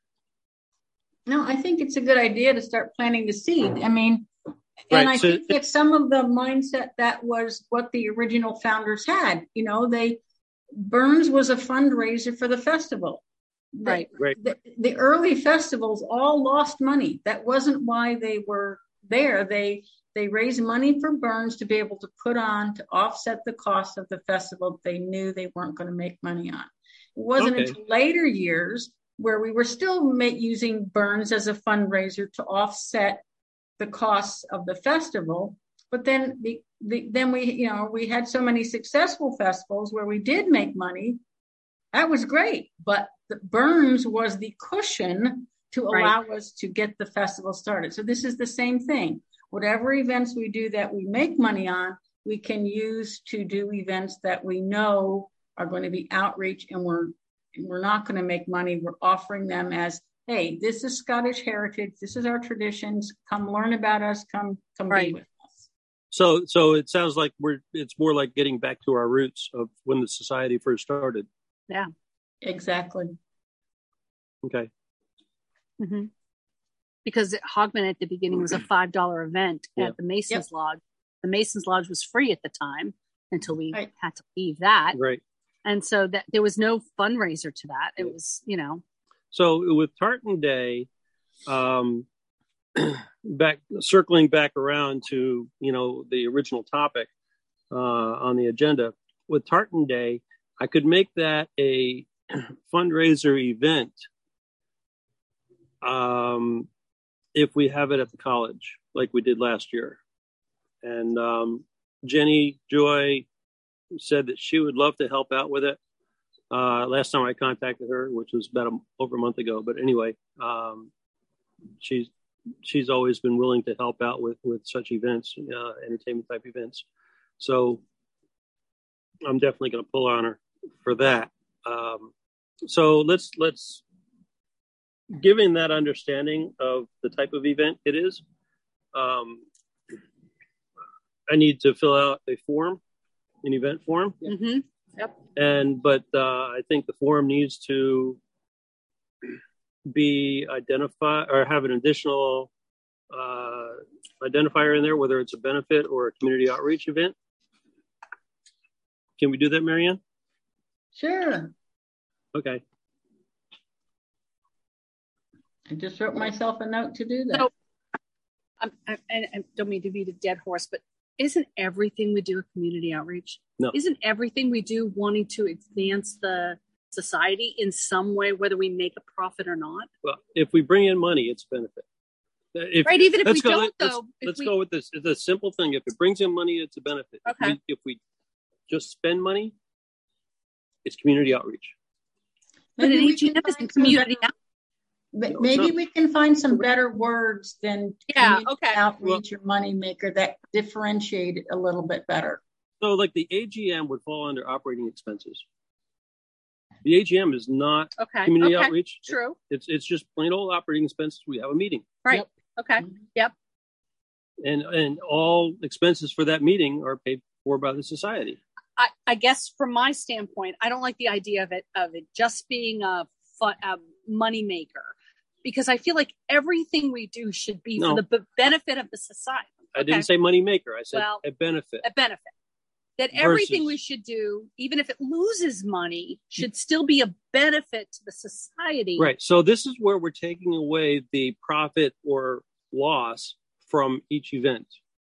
No, I think it's a good idea to start planting the seed. I mean, and Right, I so- think that some of the mindset that was what the original founders had, you know, they, Burns was a fundraiser for the festival. The- Right. Right. The, the early festivals all lost money. That wasn't why they were there. They, they raised money for Burns to be able to put on to offset the cost of the festival they knew they weren't going to make money on. It wasn't Okay. until later years where we were still make, using Burns as a fundraiser to offset the costs of the festival. But then the, the then we, you know, we had so many successful festivals where we did make money. That was great. But the Burns was the cushion to allow us to get the festival started. So this is the same thing. Whatever events we do that we make money on, we can use to do events that we know are going to be outreach, and we're we're not going to make money. We're offering them as, hey, this is Scottish heritage. This is our traditions. Come learn about us. Come come Right. be with us. So, so it sounds like we're, it's more like getting back to our roots of when the society first started. Yeah. Exactly. Okay. Mm-hmm. Because Hogman at the beginning was a five dollar event Yeah. at the Masons Lodge. The Masons Lodge was free at the time until we Right. had to leave that. Right. And so that there was no fundraiser to that. It was, you know, So with Tartan Day, um, back circling back around to, you know, the original topic uh, on the agenda, with Tartan Day, I could make that a fundraiser event um, if we have it at the college, like we did last year. And um, Jenny Joy said that she would love to help out with it. Uh, last time I contacted her, which was about a, over a month ago, but anyway, um, she's she's always been willing to help out with with such events, uh, entertainment type events. So I'm definitely going to pull on her for that. Um, so let's let's given that understanding of the type of event it is, um, I need to fill out a form, an event form. mm-hmm. And, but, uh, I think the form needs to be identified or have an additional, uh, identifier in there, whether it's a benefit or a community outreach event. Can we do that, Marianne? Sure. Okay. I just wrote myself a note to do that. So, I'm, I, I don't mean to beat a dead horse, but isn't everything we do a community outreach? No. Isn't everything we do wanting to advance the society in some way, whether we make a profit or not? Well, if we bring in money, it's a benefit. If, right, even if we go, don't, let's, though. Let's, let's we, go with this. It's a simple thing. If it brings in money, it's a benefit. Okay. If we, if we just spend money, it's community outreach. But an Maybe we A G M can isn't find community some- outreach. But maybe we can find some better words than Yeah, community okay. outreach or moneymaker that differentiate it a little bit better. So like the A G M would fall under operating expenses. The A G M is not Okay. community okay. outreach. True. It's it's just plain old operating expenses. We have a meeting. Right. Yep. Okay. Yep. And and all expenses for that meeting are paid for by the society. I, I guess from my standpoint, I don't like the idea of it of it just being a, fun, a money maker, because I feel like everything we do should be No. for the b- benefit of the society. I Okay? didn't say money maker. I said Well, a benefit. A benefit. That everything Versus- we should do, even if it loses money, should still be a benefit to the society. Right. So this is where we're taking away the profit or loss from each event.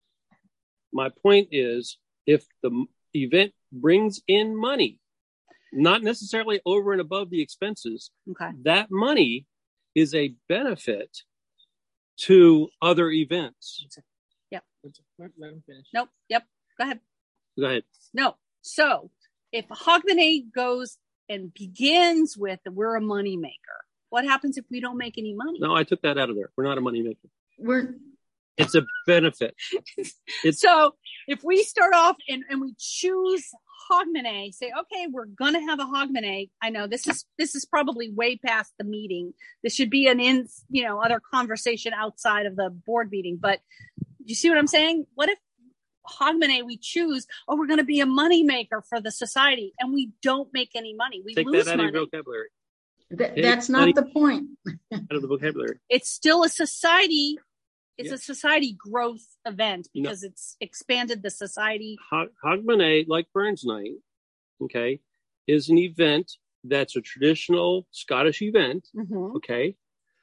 My point is, if the event brings in money, not necessarily over and above the expenses, Okay. that money is a benefit to other events. Let let him finish. Nope. Yep. Go ahead. Go ahead. No. So if Hogmanay goes and begins with we're a money maker, what happens if we don't make any money? No, I took that out of there. We're not a money maker. We're It's a benefit. It's So if we start off and, and we choose Hogmanay, say, okay, we're going to have a Hogmanay. I know this is, this is probably way past the meeting. This should be an in, you know, other conversation outside of the board meeting. But you see what I'm saying? What if Hogmanay, we choose, oh, we're going to be a money maker for the society, and we don't make any money. We take lose that out money. of your vocabulary. th- Okay, that's money- not the point. Out of the vocabulary. It's still a society. It's Yeah. a society growth event No. because it's expanded the society. Hog- Hogmanay, like Burns Night, okay, is an event that's a traditional Scottish event, Mm-hmm. okay?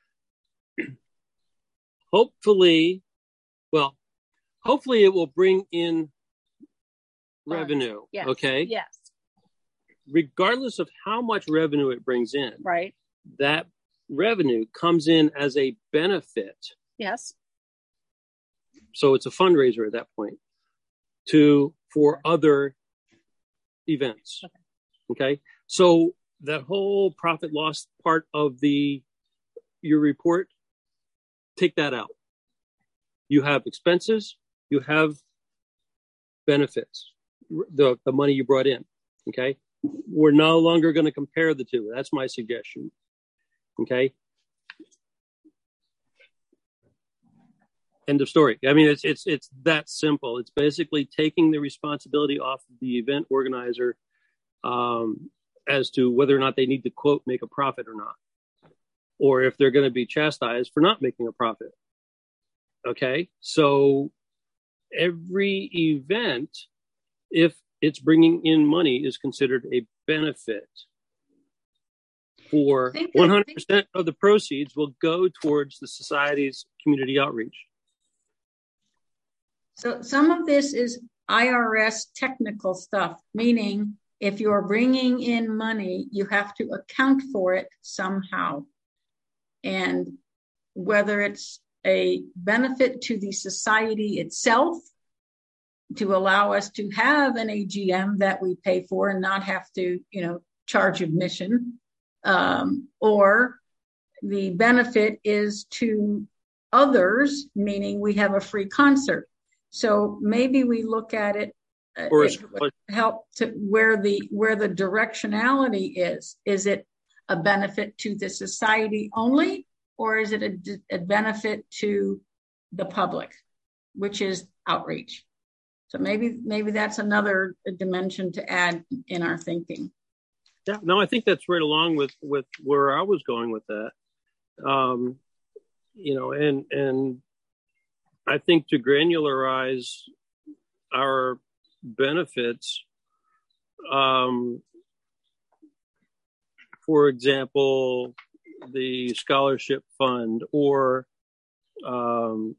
Hopefully, well, hopefully it will bring in revenue, Yes. okay? Yes. Regardless of how much revenue it brings in, Right. that revenue comes in as a benefit. Yes. So it's a fundraiser at that point to for other events. Okay. Okay. So that whole profit loss part of the your report, take that out. You have expenses, you have benefits, the, the money you brought in. Okay. We're no longer going to compare the two. That's my suggestion. Okay. End of story. I mean, it's it's it's that simple. It's basically taking the responsibility off of the event organizer um, as to whether or not they need to, quote, make a profit or not, or if they're going to be chastised for not making a profit. Okay, so every event, if it's bringing in money, is considered a benefit. For I think that- one hundred percent of the proceeds will go towards the society's community outreach. So some of this is I R S technical stuff, meaning if you're bringing in money, you have to account for it somehow. And whether it's a benefit to the society itself to allow us to have an A G M that we pay for and not have to, you know, charge admission, um, or the benefit is to others, meaning we have a free concert. So maybe we look at it, uh, Or it would help to where the where the directionality is. Is it a benefit to the society only, or is it a, a benefit to the public, which is outreach? So maybe maybe that's another dimension to add in our thinking. Yeah, no, I think that's right along with with where I was going with that. Um, you know, and and. I think to granularize our benefits um, for example, the scholarship fund, or um,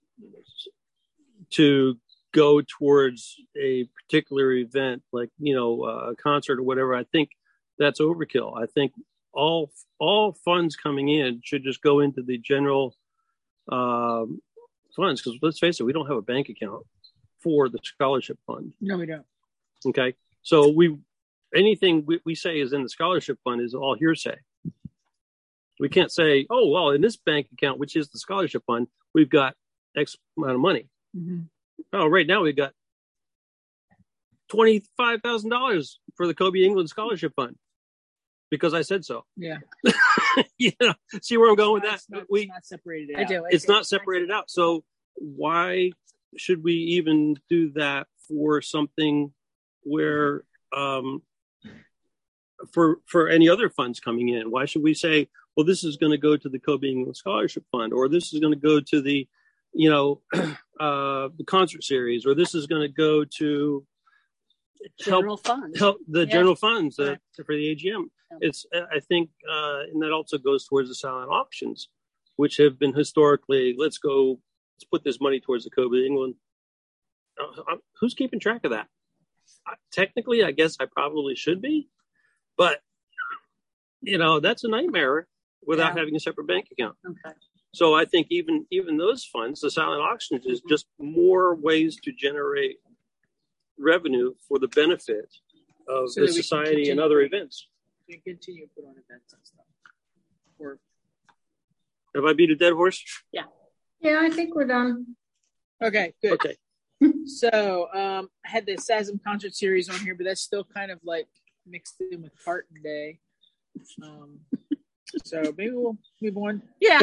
to go towards a particular event, like, you know, a concert or whatever, I think that's overkill. I think all all funds coming in should just go into the general um, funds, because let's face it, we don't have a bank account for the scholarship fund. No, we don't. Okay, so we anything we, we say is in the scholarship fund is all hearsay. We can't say, oh, well, in this bank account, which is the scholarship fund, we've got X amount of money. Mm-hmm. Oh, right now we've got twenty-five thousand dollars for the Kobe England Scholarship Fund because I said so. Yeah. You know, see where I'm going with no, that? It's not, we, it's not separated I out. do. I it's do. not separated out. So why should we even do that for something where, um, for for any other funds coming in? Why should we say, well, this is going to go to the Kobe England Scholarship Fund, or this is going to go to the, you know, uh, the concert series, or this is going to go to help, General funds. help the Yeah. general funds uh, Right. for the A G M. Yeah. It's, I think, uh, and that also goes towards the silent auctions, which have been historically, let's go, let's put this money towards the Kobe England. Uh, I'm- who's keeping track of that? I, technically, I guess I probably should be, but you know, that's a nightmare without Yeah. having a separate bank account. Okay. So I think even even those funds, the silent auctions, is just more ways to generate revenue for the benefit of So the that we can society and continue. other events. We can continue to put on events and stuff. Or Have I beat a dead horse? Yeah, I think we're done. okay, good. Okay. So um, I had the SASM concert series on here, but that's still kind of like mixed in with Tartan Day. Um, so maybe we'll move on. Yeah.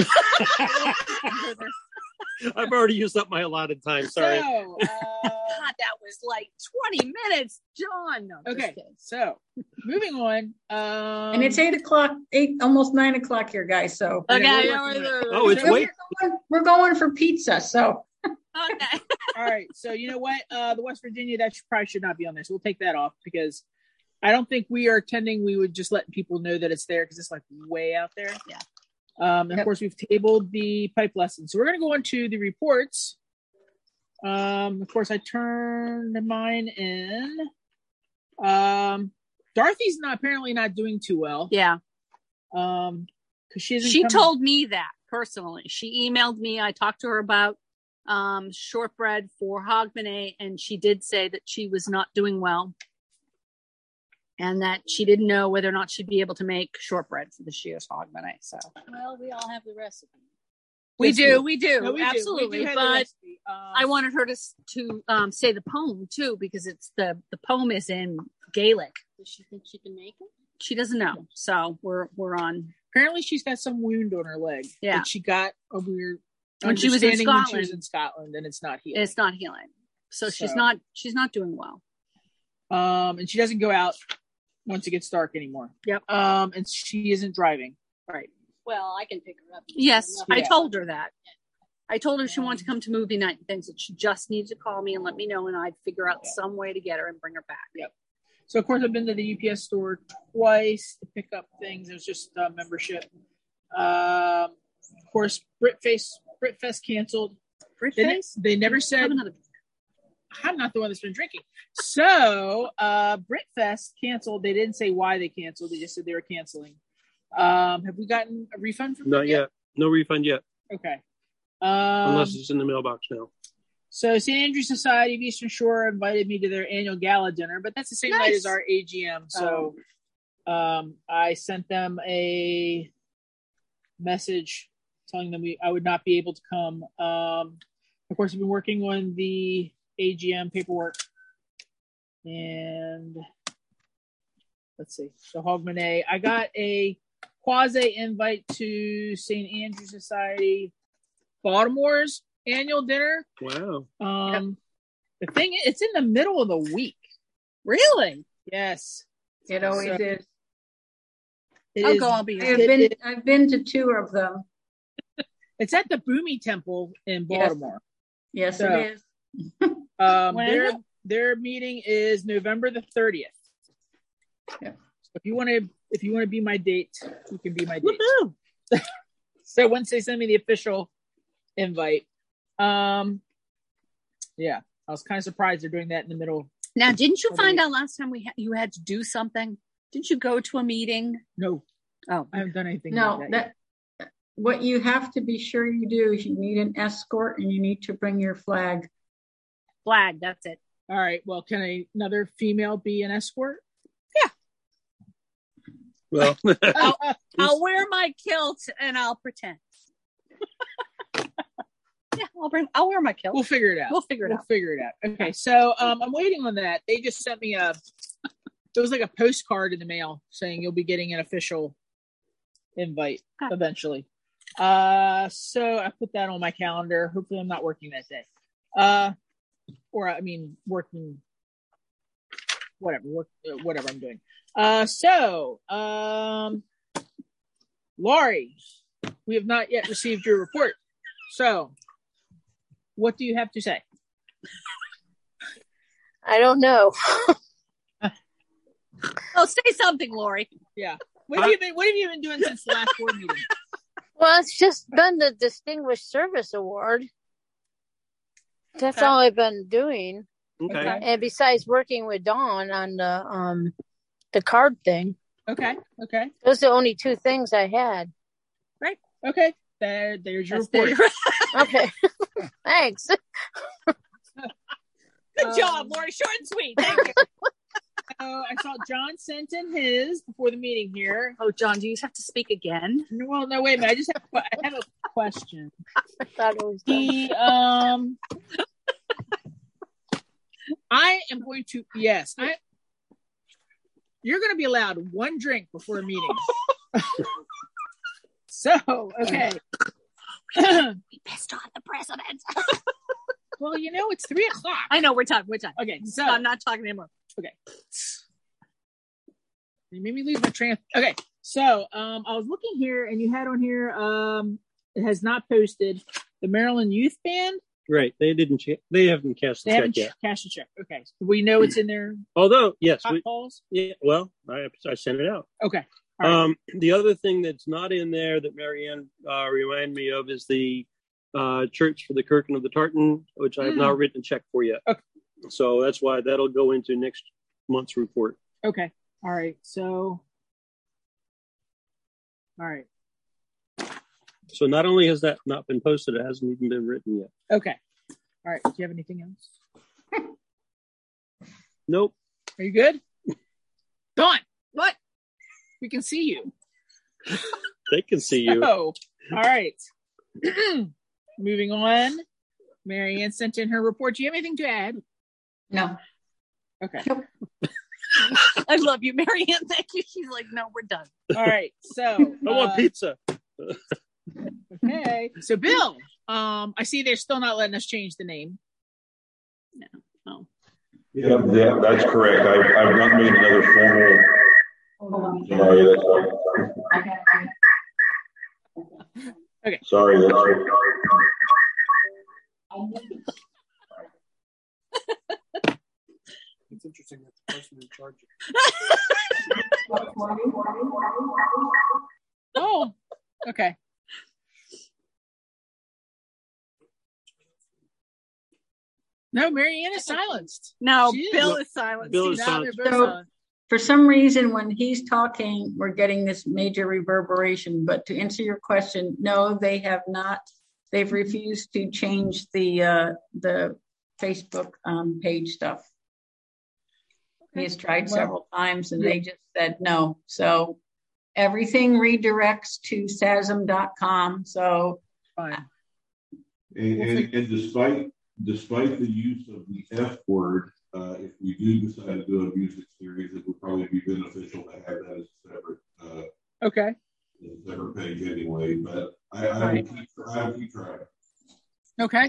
I've already used up my allotted time. Sorry. So, uh, God, that was like twenty minutes, John. No, I'm just okay, kidding. so moving on. Um, And it's eight o'clock, eight, almost nine o'clock here, guys. So Yeah, Okay. we're working on it. Oh, it's So- wait. we're going, we're going for pizza. So Okay. All right, so you know what? Uh, the West Virginia, that should, probably should not be on there. So we'll take that off because I don't think we are attending. We would just let people know that it's there because it's like way out there. Yeah. Um, and of Yep. course, we've tabled the pipe lesson. So we're going to go on to the reports. Um, of course, I turned mine in. Um, Dorothy's not apparently not doing too well. Yeah. Um, because she isn't She coming- told me that personally. She emailed me. I talked to her about um, shortbread for Hogmanay, and she did say that she was not doing well and that she didn't know whether or not she'd be able to make shortbread for this year's Hogmanay. So Well, we all have the recipe. we Yes, do, we do, No, we do. absolutely. We do have the but recipe. Um, I wanted her to s- to um, say the poem too, because it's the the poem is in Gaelic. Does she think she can make it? She doesn't know, so we're we're on. apparently she's got some wound on her leg. Yeah. that she got a weird When she was in understanding when she was Scotland. in Scotland, and it's not healing. It's not healing, so, she's So- not she's not doing well. Um, and she doesn't go out once it gets dark anymore. Yep. Um, and she isn't driving. Right. Well, I can pick her up. Yes, I Yeah. told her that. I told her if she wanted to come to movie night and things that she just needed to call me and let me know, and I'd figure out Yeah. some way to get her and bring her back. Yep. So of course I've been to the U P S store twice to pick up things. It was just uh, membership. Um, of course, Britface Britfest canceled. Brit They, ne- face? they never said Have another. I'm not the one that's been drinking. So uh, Britfest canceled. They didn't say why they canceled. They just said they were canceling. Um, have we gotten a refund from Not them yet. No refund yet, Okay. Um, unless it's in the mailbox now. So Saint Andrews Society of Eastern Shore invited me to their annual gala dinner, but that's the same night Nice. as our A G M. So um, I sent them a message telling them we I would not be able to come. Um, of course, I've been working on the A G M paperwork, and let's see, the Hogmanay. I got a quasi invite to Saint Andrews Society Baltimore's annual dinner. Wow. Um, the thing is, it's in the middle of the week. Really? Yes, it always So- is. it I'll is- go. I'll be. I've it- been it- I've been to two of them. It's at the Boomy Temple in Yes. Baltimore. Yes, So- it is. Um, When their is it? their meeting is November the thirtieth. Yeah. If you want to, if you want to be my date, you can be my date. Woohoo! So once they send me the official invite, um, yeah, I was kind of surprised they're doing that in the middle. Now, didn't you of find the- out last time we ha- you had to do something? Didn't you go to a meeting? No, Oh, I haven't done anything. No, like that. that, what you have to be sure you do is you need an escort and you need to bring your flag. flag. That's it. All right. Well, can a, another female be an escort? Well, I'll, I'll wear my kilt and I'll pretend. Yeah, I'll bring. I'll wear my kilt. We'll figure it out. We'll figure it We'll out. figure it out. Okay. So um, I'm waiting on that. They just sent me a. It was like a postcard in the mail saying you'll be getting an official invite Okay. eventually. Uh, so I put that on my calendar. Hopefully, I'm not working that day. Uh, or I mean, working. Whatever. Work. Whatever I'm doing. Uh, so, um, Laurie, we have not yet received your report. So, what do you have to say? I don't know. Oh, say something, Lori. Yeah. What have you been, what have you been doing since the last board meeting? Well, it's just been the Distinguished Service Award. That's Okay. all I've been doing. okay. And besides working with Dawn on the um the card thing, Okay. Okay. those are the only two things I had. Okay. There, there's your That's report. the- Okay. Thanks. Good Um, job, Lori. Short and sweet. Thank you. So I saw John sent in his before the meeting here. Oh, John, do you have to speak again? No, Well, no, wait a minute. I just have, I have a question. I thought it was done. He, um, I am going to, yes, I, you're going to be allowed one drink before a meeting. So, okay. We pissed on the president. Well, you know, it's three o'clock. I know. We're talking. We're talking. Okay, so, So I'm not talking anymore. you made me lose my train. of- Okay, so, um, I was looking here and you had on here, um, it has not posted the Maryland Youth Band. Right. They didn't. Che- they haven't cast the They check haven't yet. cashed a check. Okay, so we know it's in their Although, yes, hot we, calls. yeah. Well, I, I sent it out. Okay. All right. Um, the other thing that's not in there that Marianne uh, reminded me of is the uh, Church for the Kirkin of the Tartan, which I have Mm. not written a check for yet. Okay. So that's why that'll go into next month's report. Okay. All right. So, all right. So not only has that not been posted, it hasn't even been written yet. Okay. All right. Do you have anything else? Nope. Are you good? Dawn, What? we can see you. They can see you. Oh, all right. Moving on. Marianne sent in her report. Do you have anything to add? No. Okay. I love you, Marianne. Thank you. She's like, no, we're done. All right. So, I want uh, pizza. okay. So, Bill, um, I see they're still not letting us change the name. Oh, Yeah, yeah, that's correct. I, I've not made another formal. Sorry, that's right. Okay. Sorry, that's right. It's interesting that the person in charge Oh, okay. No, Marianne is silenced. no, She is. Bill is silent. Bill is Now silent. they're both So- silent. For some reason, when he's talking, we're getting this major reverberation. But to answer your question, no, they have not. They've refused to change the uh, the Facebook um, page stuff. He has tried Well, several times, and they just said no. So everything redirects to S A S M dot com. So Fine. And, and, and despite despite the use of the F word, uh, if we do decide to do a music series, it would probably be beneficial to have that as a separate uh, Okay. as a separate page anyway. But I, I will keep I will keep trying. Okay.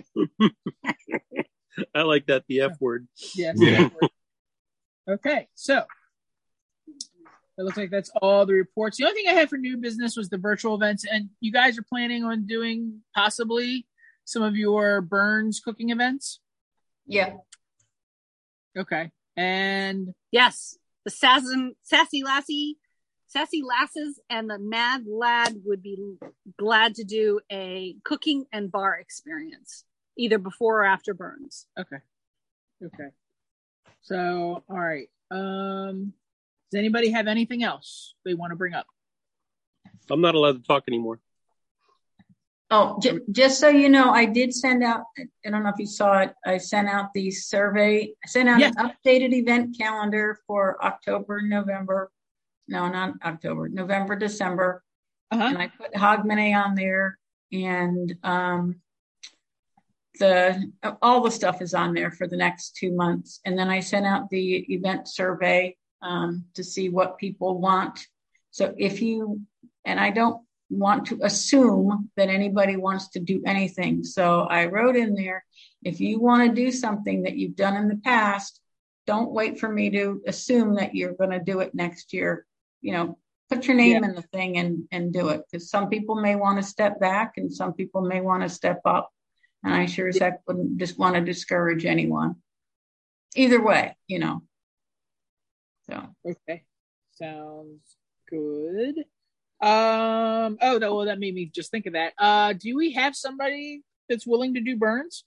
I like that, the F word. Yes. Yeah. Okay. So it looks like that's all the reports. The only thing I had for new business was the virtual events, and you guys are planning on doing possibly some of your Burns cooking events. yeah, Okay. And Yes. the Sassen, Sassy Lassie, Sassy Lasses and the Mad Lad would be glad to do a cooking and bar experience, either before or after Burns. Okay. Okay. So, all right. Um, does anybody have anything else they want to bring up? I'm not allowed to talk anymore. Oh, j- just so you know, I did send out, I don't know if you saw it, I sent out the survey, I sent out Yes. an updated event calendar for October, November, no, not October, November, December. Uh-huh. And I put Hogmanay on there, and um, the all the stuff is on there for the next two months. And then I sent out the event survey um, to see what people want. So if you, and I don't want to assume that anybody wants to do anything. So I wrote in there, if you want to do something that you've done in the past, don't wait for me to assume that you're going to do it next year. You know, put your name Yeah. in the thing and, and do it. Because some people may want to step back and some people may want to step up. And I sure as heck wouldn't just want to discourage anyone. Either way, you know. So Okay. Sounds good. Um, oh, no, well, that made me just think of that. Uh, do we have somebody that's willing to do Burns?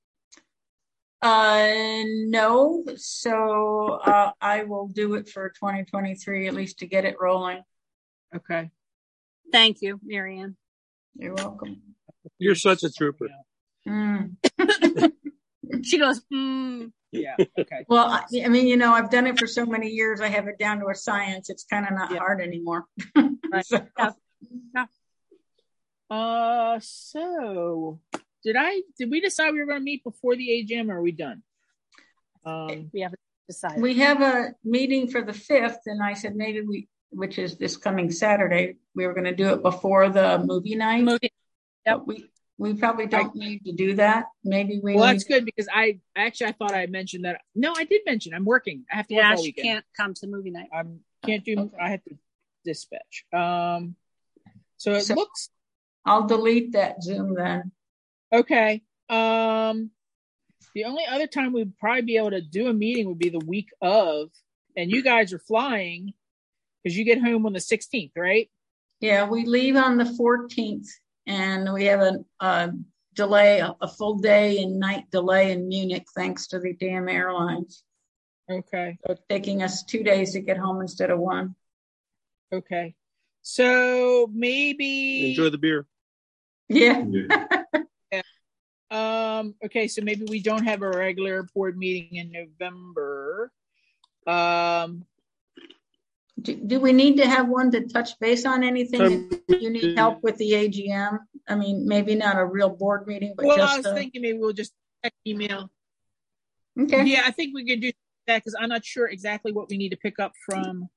Uh, no. So uh, I will do it for twenty twenty-three, at least to get it rolling. Okay. Thank you, Marianne. You're welcome. You're such a trooper. Mm. She goes, mm. Yeah. Okay. Well, I, I mean, you know, I've done it for so many years. I have it down to a science. It's kind of not Yeah. hard anymore. Right. So- Yeah. Uh, so did I, did we decide we were going to meet before the A G M, or are we done? Um, We haven't decided. We have a meeting for the fifth, and I said maybe we, which is this coming Saturday, we were going to do it before the movie night. Movie. Yep. But we we probably don't need to do that. Maybe we. well, need, that's good because I actually, I thought I mentioned that. No, I did mention I'm working. I have to work Yeah, all she weekend. can't come to movie night. I can't do, Okay. I have to dispatch. Um, so it So- looks I'll delete that Zoom then. okay. Um, the only other time we'd probably be able to do a meeting would be the week of, and you guys are flying because you get home on the sixteenth, right? Yeah, we leave on the fourteenth, and we have a, a delay, a, a full day and night delay in Munich, thanks to the damn airlines. Okay. So it's taking us two days to get home instead of one. Okay. So maybe Enjoy the beer. Yeah. Yeah. um okay, so maybe we don't have a regular board meeting in November. Um Do, do we need to have one to touch base on anything? Um, If you need help with the A G M? I mean, maybe not a real board meeting, but well, I just was a, thinking maybe we'll just check email. okay. Yeah, I think we could do that because I'm not sure exactly what we need to pick up from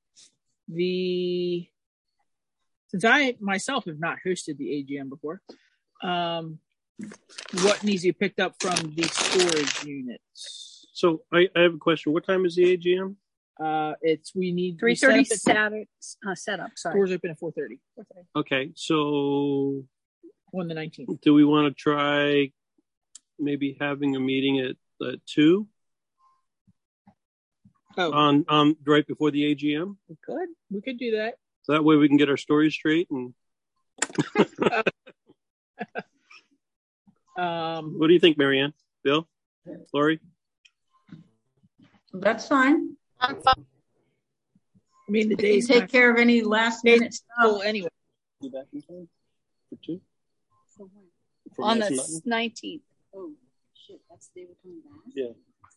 the since I myself have not hosted the A G M before. Um what needs to be picked up from the storage units? So I, I have a question. What time is the A G M? Uh, it's we need Three we set thirty up at- Saturday uh, setup. Sorry. Doors open at four thirty Okay, so on the nineteenth. do we want to try maybe having a meeting at uh, two Oh, on um right before the A G M? we could we could do that. So that way we can get our stories straight. And Um, what do you think, Marianne? Bill? Lori? That's fine. I'm fine. I mean the We can days take care of any last minute full stuff. anyway. You back in time for two? For On Mass the Mountain? nineteenth. Oh, shit, that's the day we're coming back? Yeah.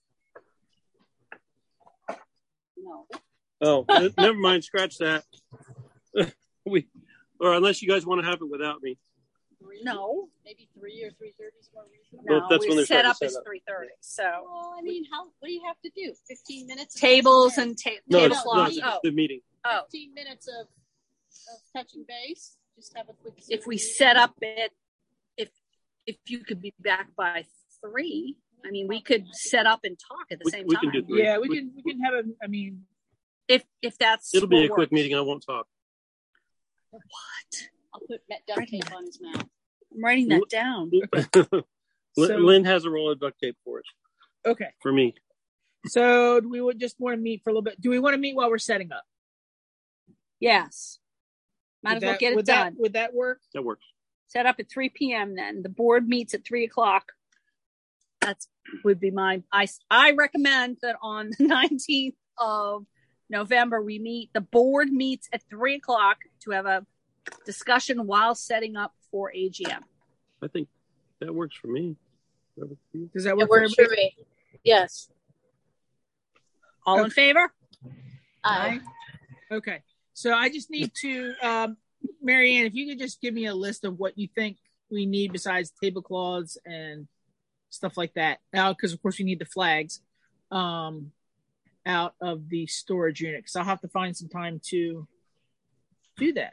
No. Oh, n- never mind. Scratch that. we, or unless you guys want to have it without me. Three? No. Maybe three or three thirty is more reasonable. Well, No, that's when we they're set starting up to as set up. three thirty. So Well, I mean, how, what do you have to do? Fifteen minutes? of tables touching and ta- No, table it's, no, cloths. it's Oh, the meeting. base? oh. Fifteen minutes of, of touching base? Just have a quick. If we Zoom set meeting? up it, if if you could be back by three, I mean, we could set up and talk at the We- same we time. can do three. Yeah, we We- can we can have a. I mean, If if that's It'll be what a quick works. meeting. I won't talk. What? I'll put met duct tape on his mouth. I'm writing that down. Lynn, So- Lynn has a roll of duct tape for us, okay. for me. So do we would just want to meet for a little bit? Do we want to meet while we're setting up? Yes. Might Would as well that- get it would done. That, would that work? That works. Set up at three p.m. then. The board meets at three o'clock. That's would be my, I, I recommend that on the nineteenth of November, we meet, the board meets at three o'clock to have a discussion while setting up for A G M. I think that works for me. Does that It work works for for me. Yes. All in Okay. favor? Aye. Okay. So I just need to, um, Marianne, if you could just give me a list of what you think we need besides tablecloths and stuff like that. Now, because of course we need the flags um, out of the storage unit. Because I'll have to find some time to do that.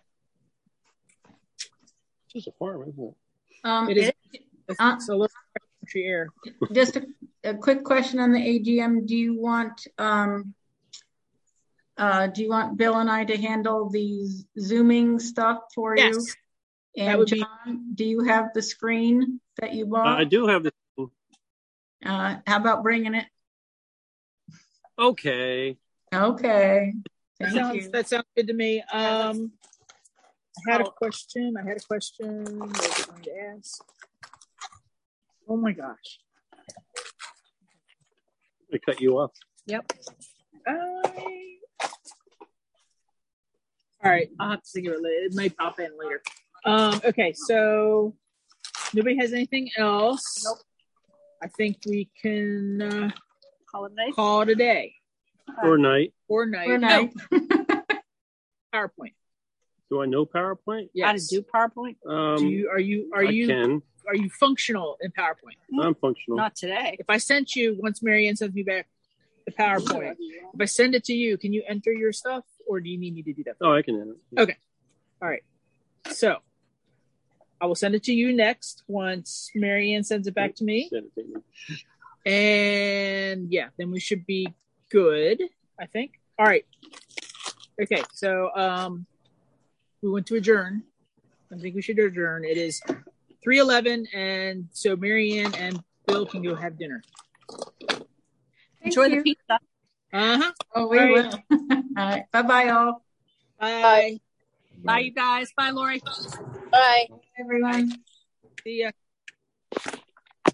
It's just a farm, isn't it? Um, It is. It's, Uh, it's a little country air. just a, a quick question on the A G M. Do you want um, uh, do you want Bill and I to handle the Zooming stuff for Yes. you? That And would be- John, do you have the screen that you Uh, bought? I do have this. Uh, how about bringing it? Okay. Okay. That Thank sounds, you. that sounds good to me. Um, I had a Oh. question. I had a question. What was I going to ask? Oh my gosh. I cut you off. Yep. I... All right. I'll have to think of it later. It might pop in later. Um, okay. So nobody has anything else? Nope. I think we can uh, Call it a night. call it a day Or night. or night. Good night. Oh, PowerPoint. Do I know PowerPoint? Yes. How to do PowerPoint? Um, do you, are you are I you can. are you functional in PowerPoint? I'm functional. Not today. If I sent you, once Marianne sends me back the PowerPoint, if I send it to you, can you enter your stuff or do you need me to do that? Oh, I can enter. Okay. All right. So I will send it to you next once Marianne sends it back to me. Send it to me. And yeah, then we should be good, I think. All right. Okay. So um, we went to adjourn. I think we should adjourn. It is three eleven. And so Marianne and Bill can go have dinner. Thank Enjoy you. the pizza. Uh-huh. Oh, we All right. will. All right. Bye-bye, all. Bye. Bye, you guys. Bye, Lori. Bye. Everyone. See ya.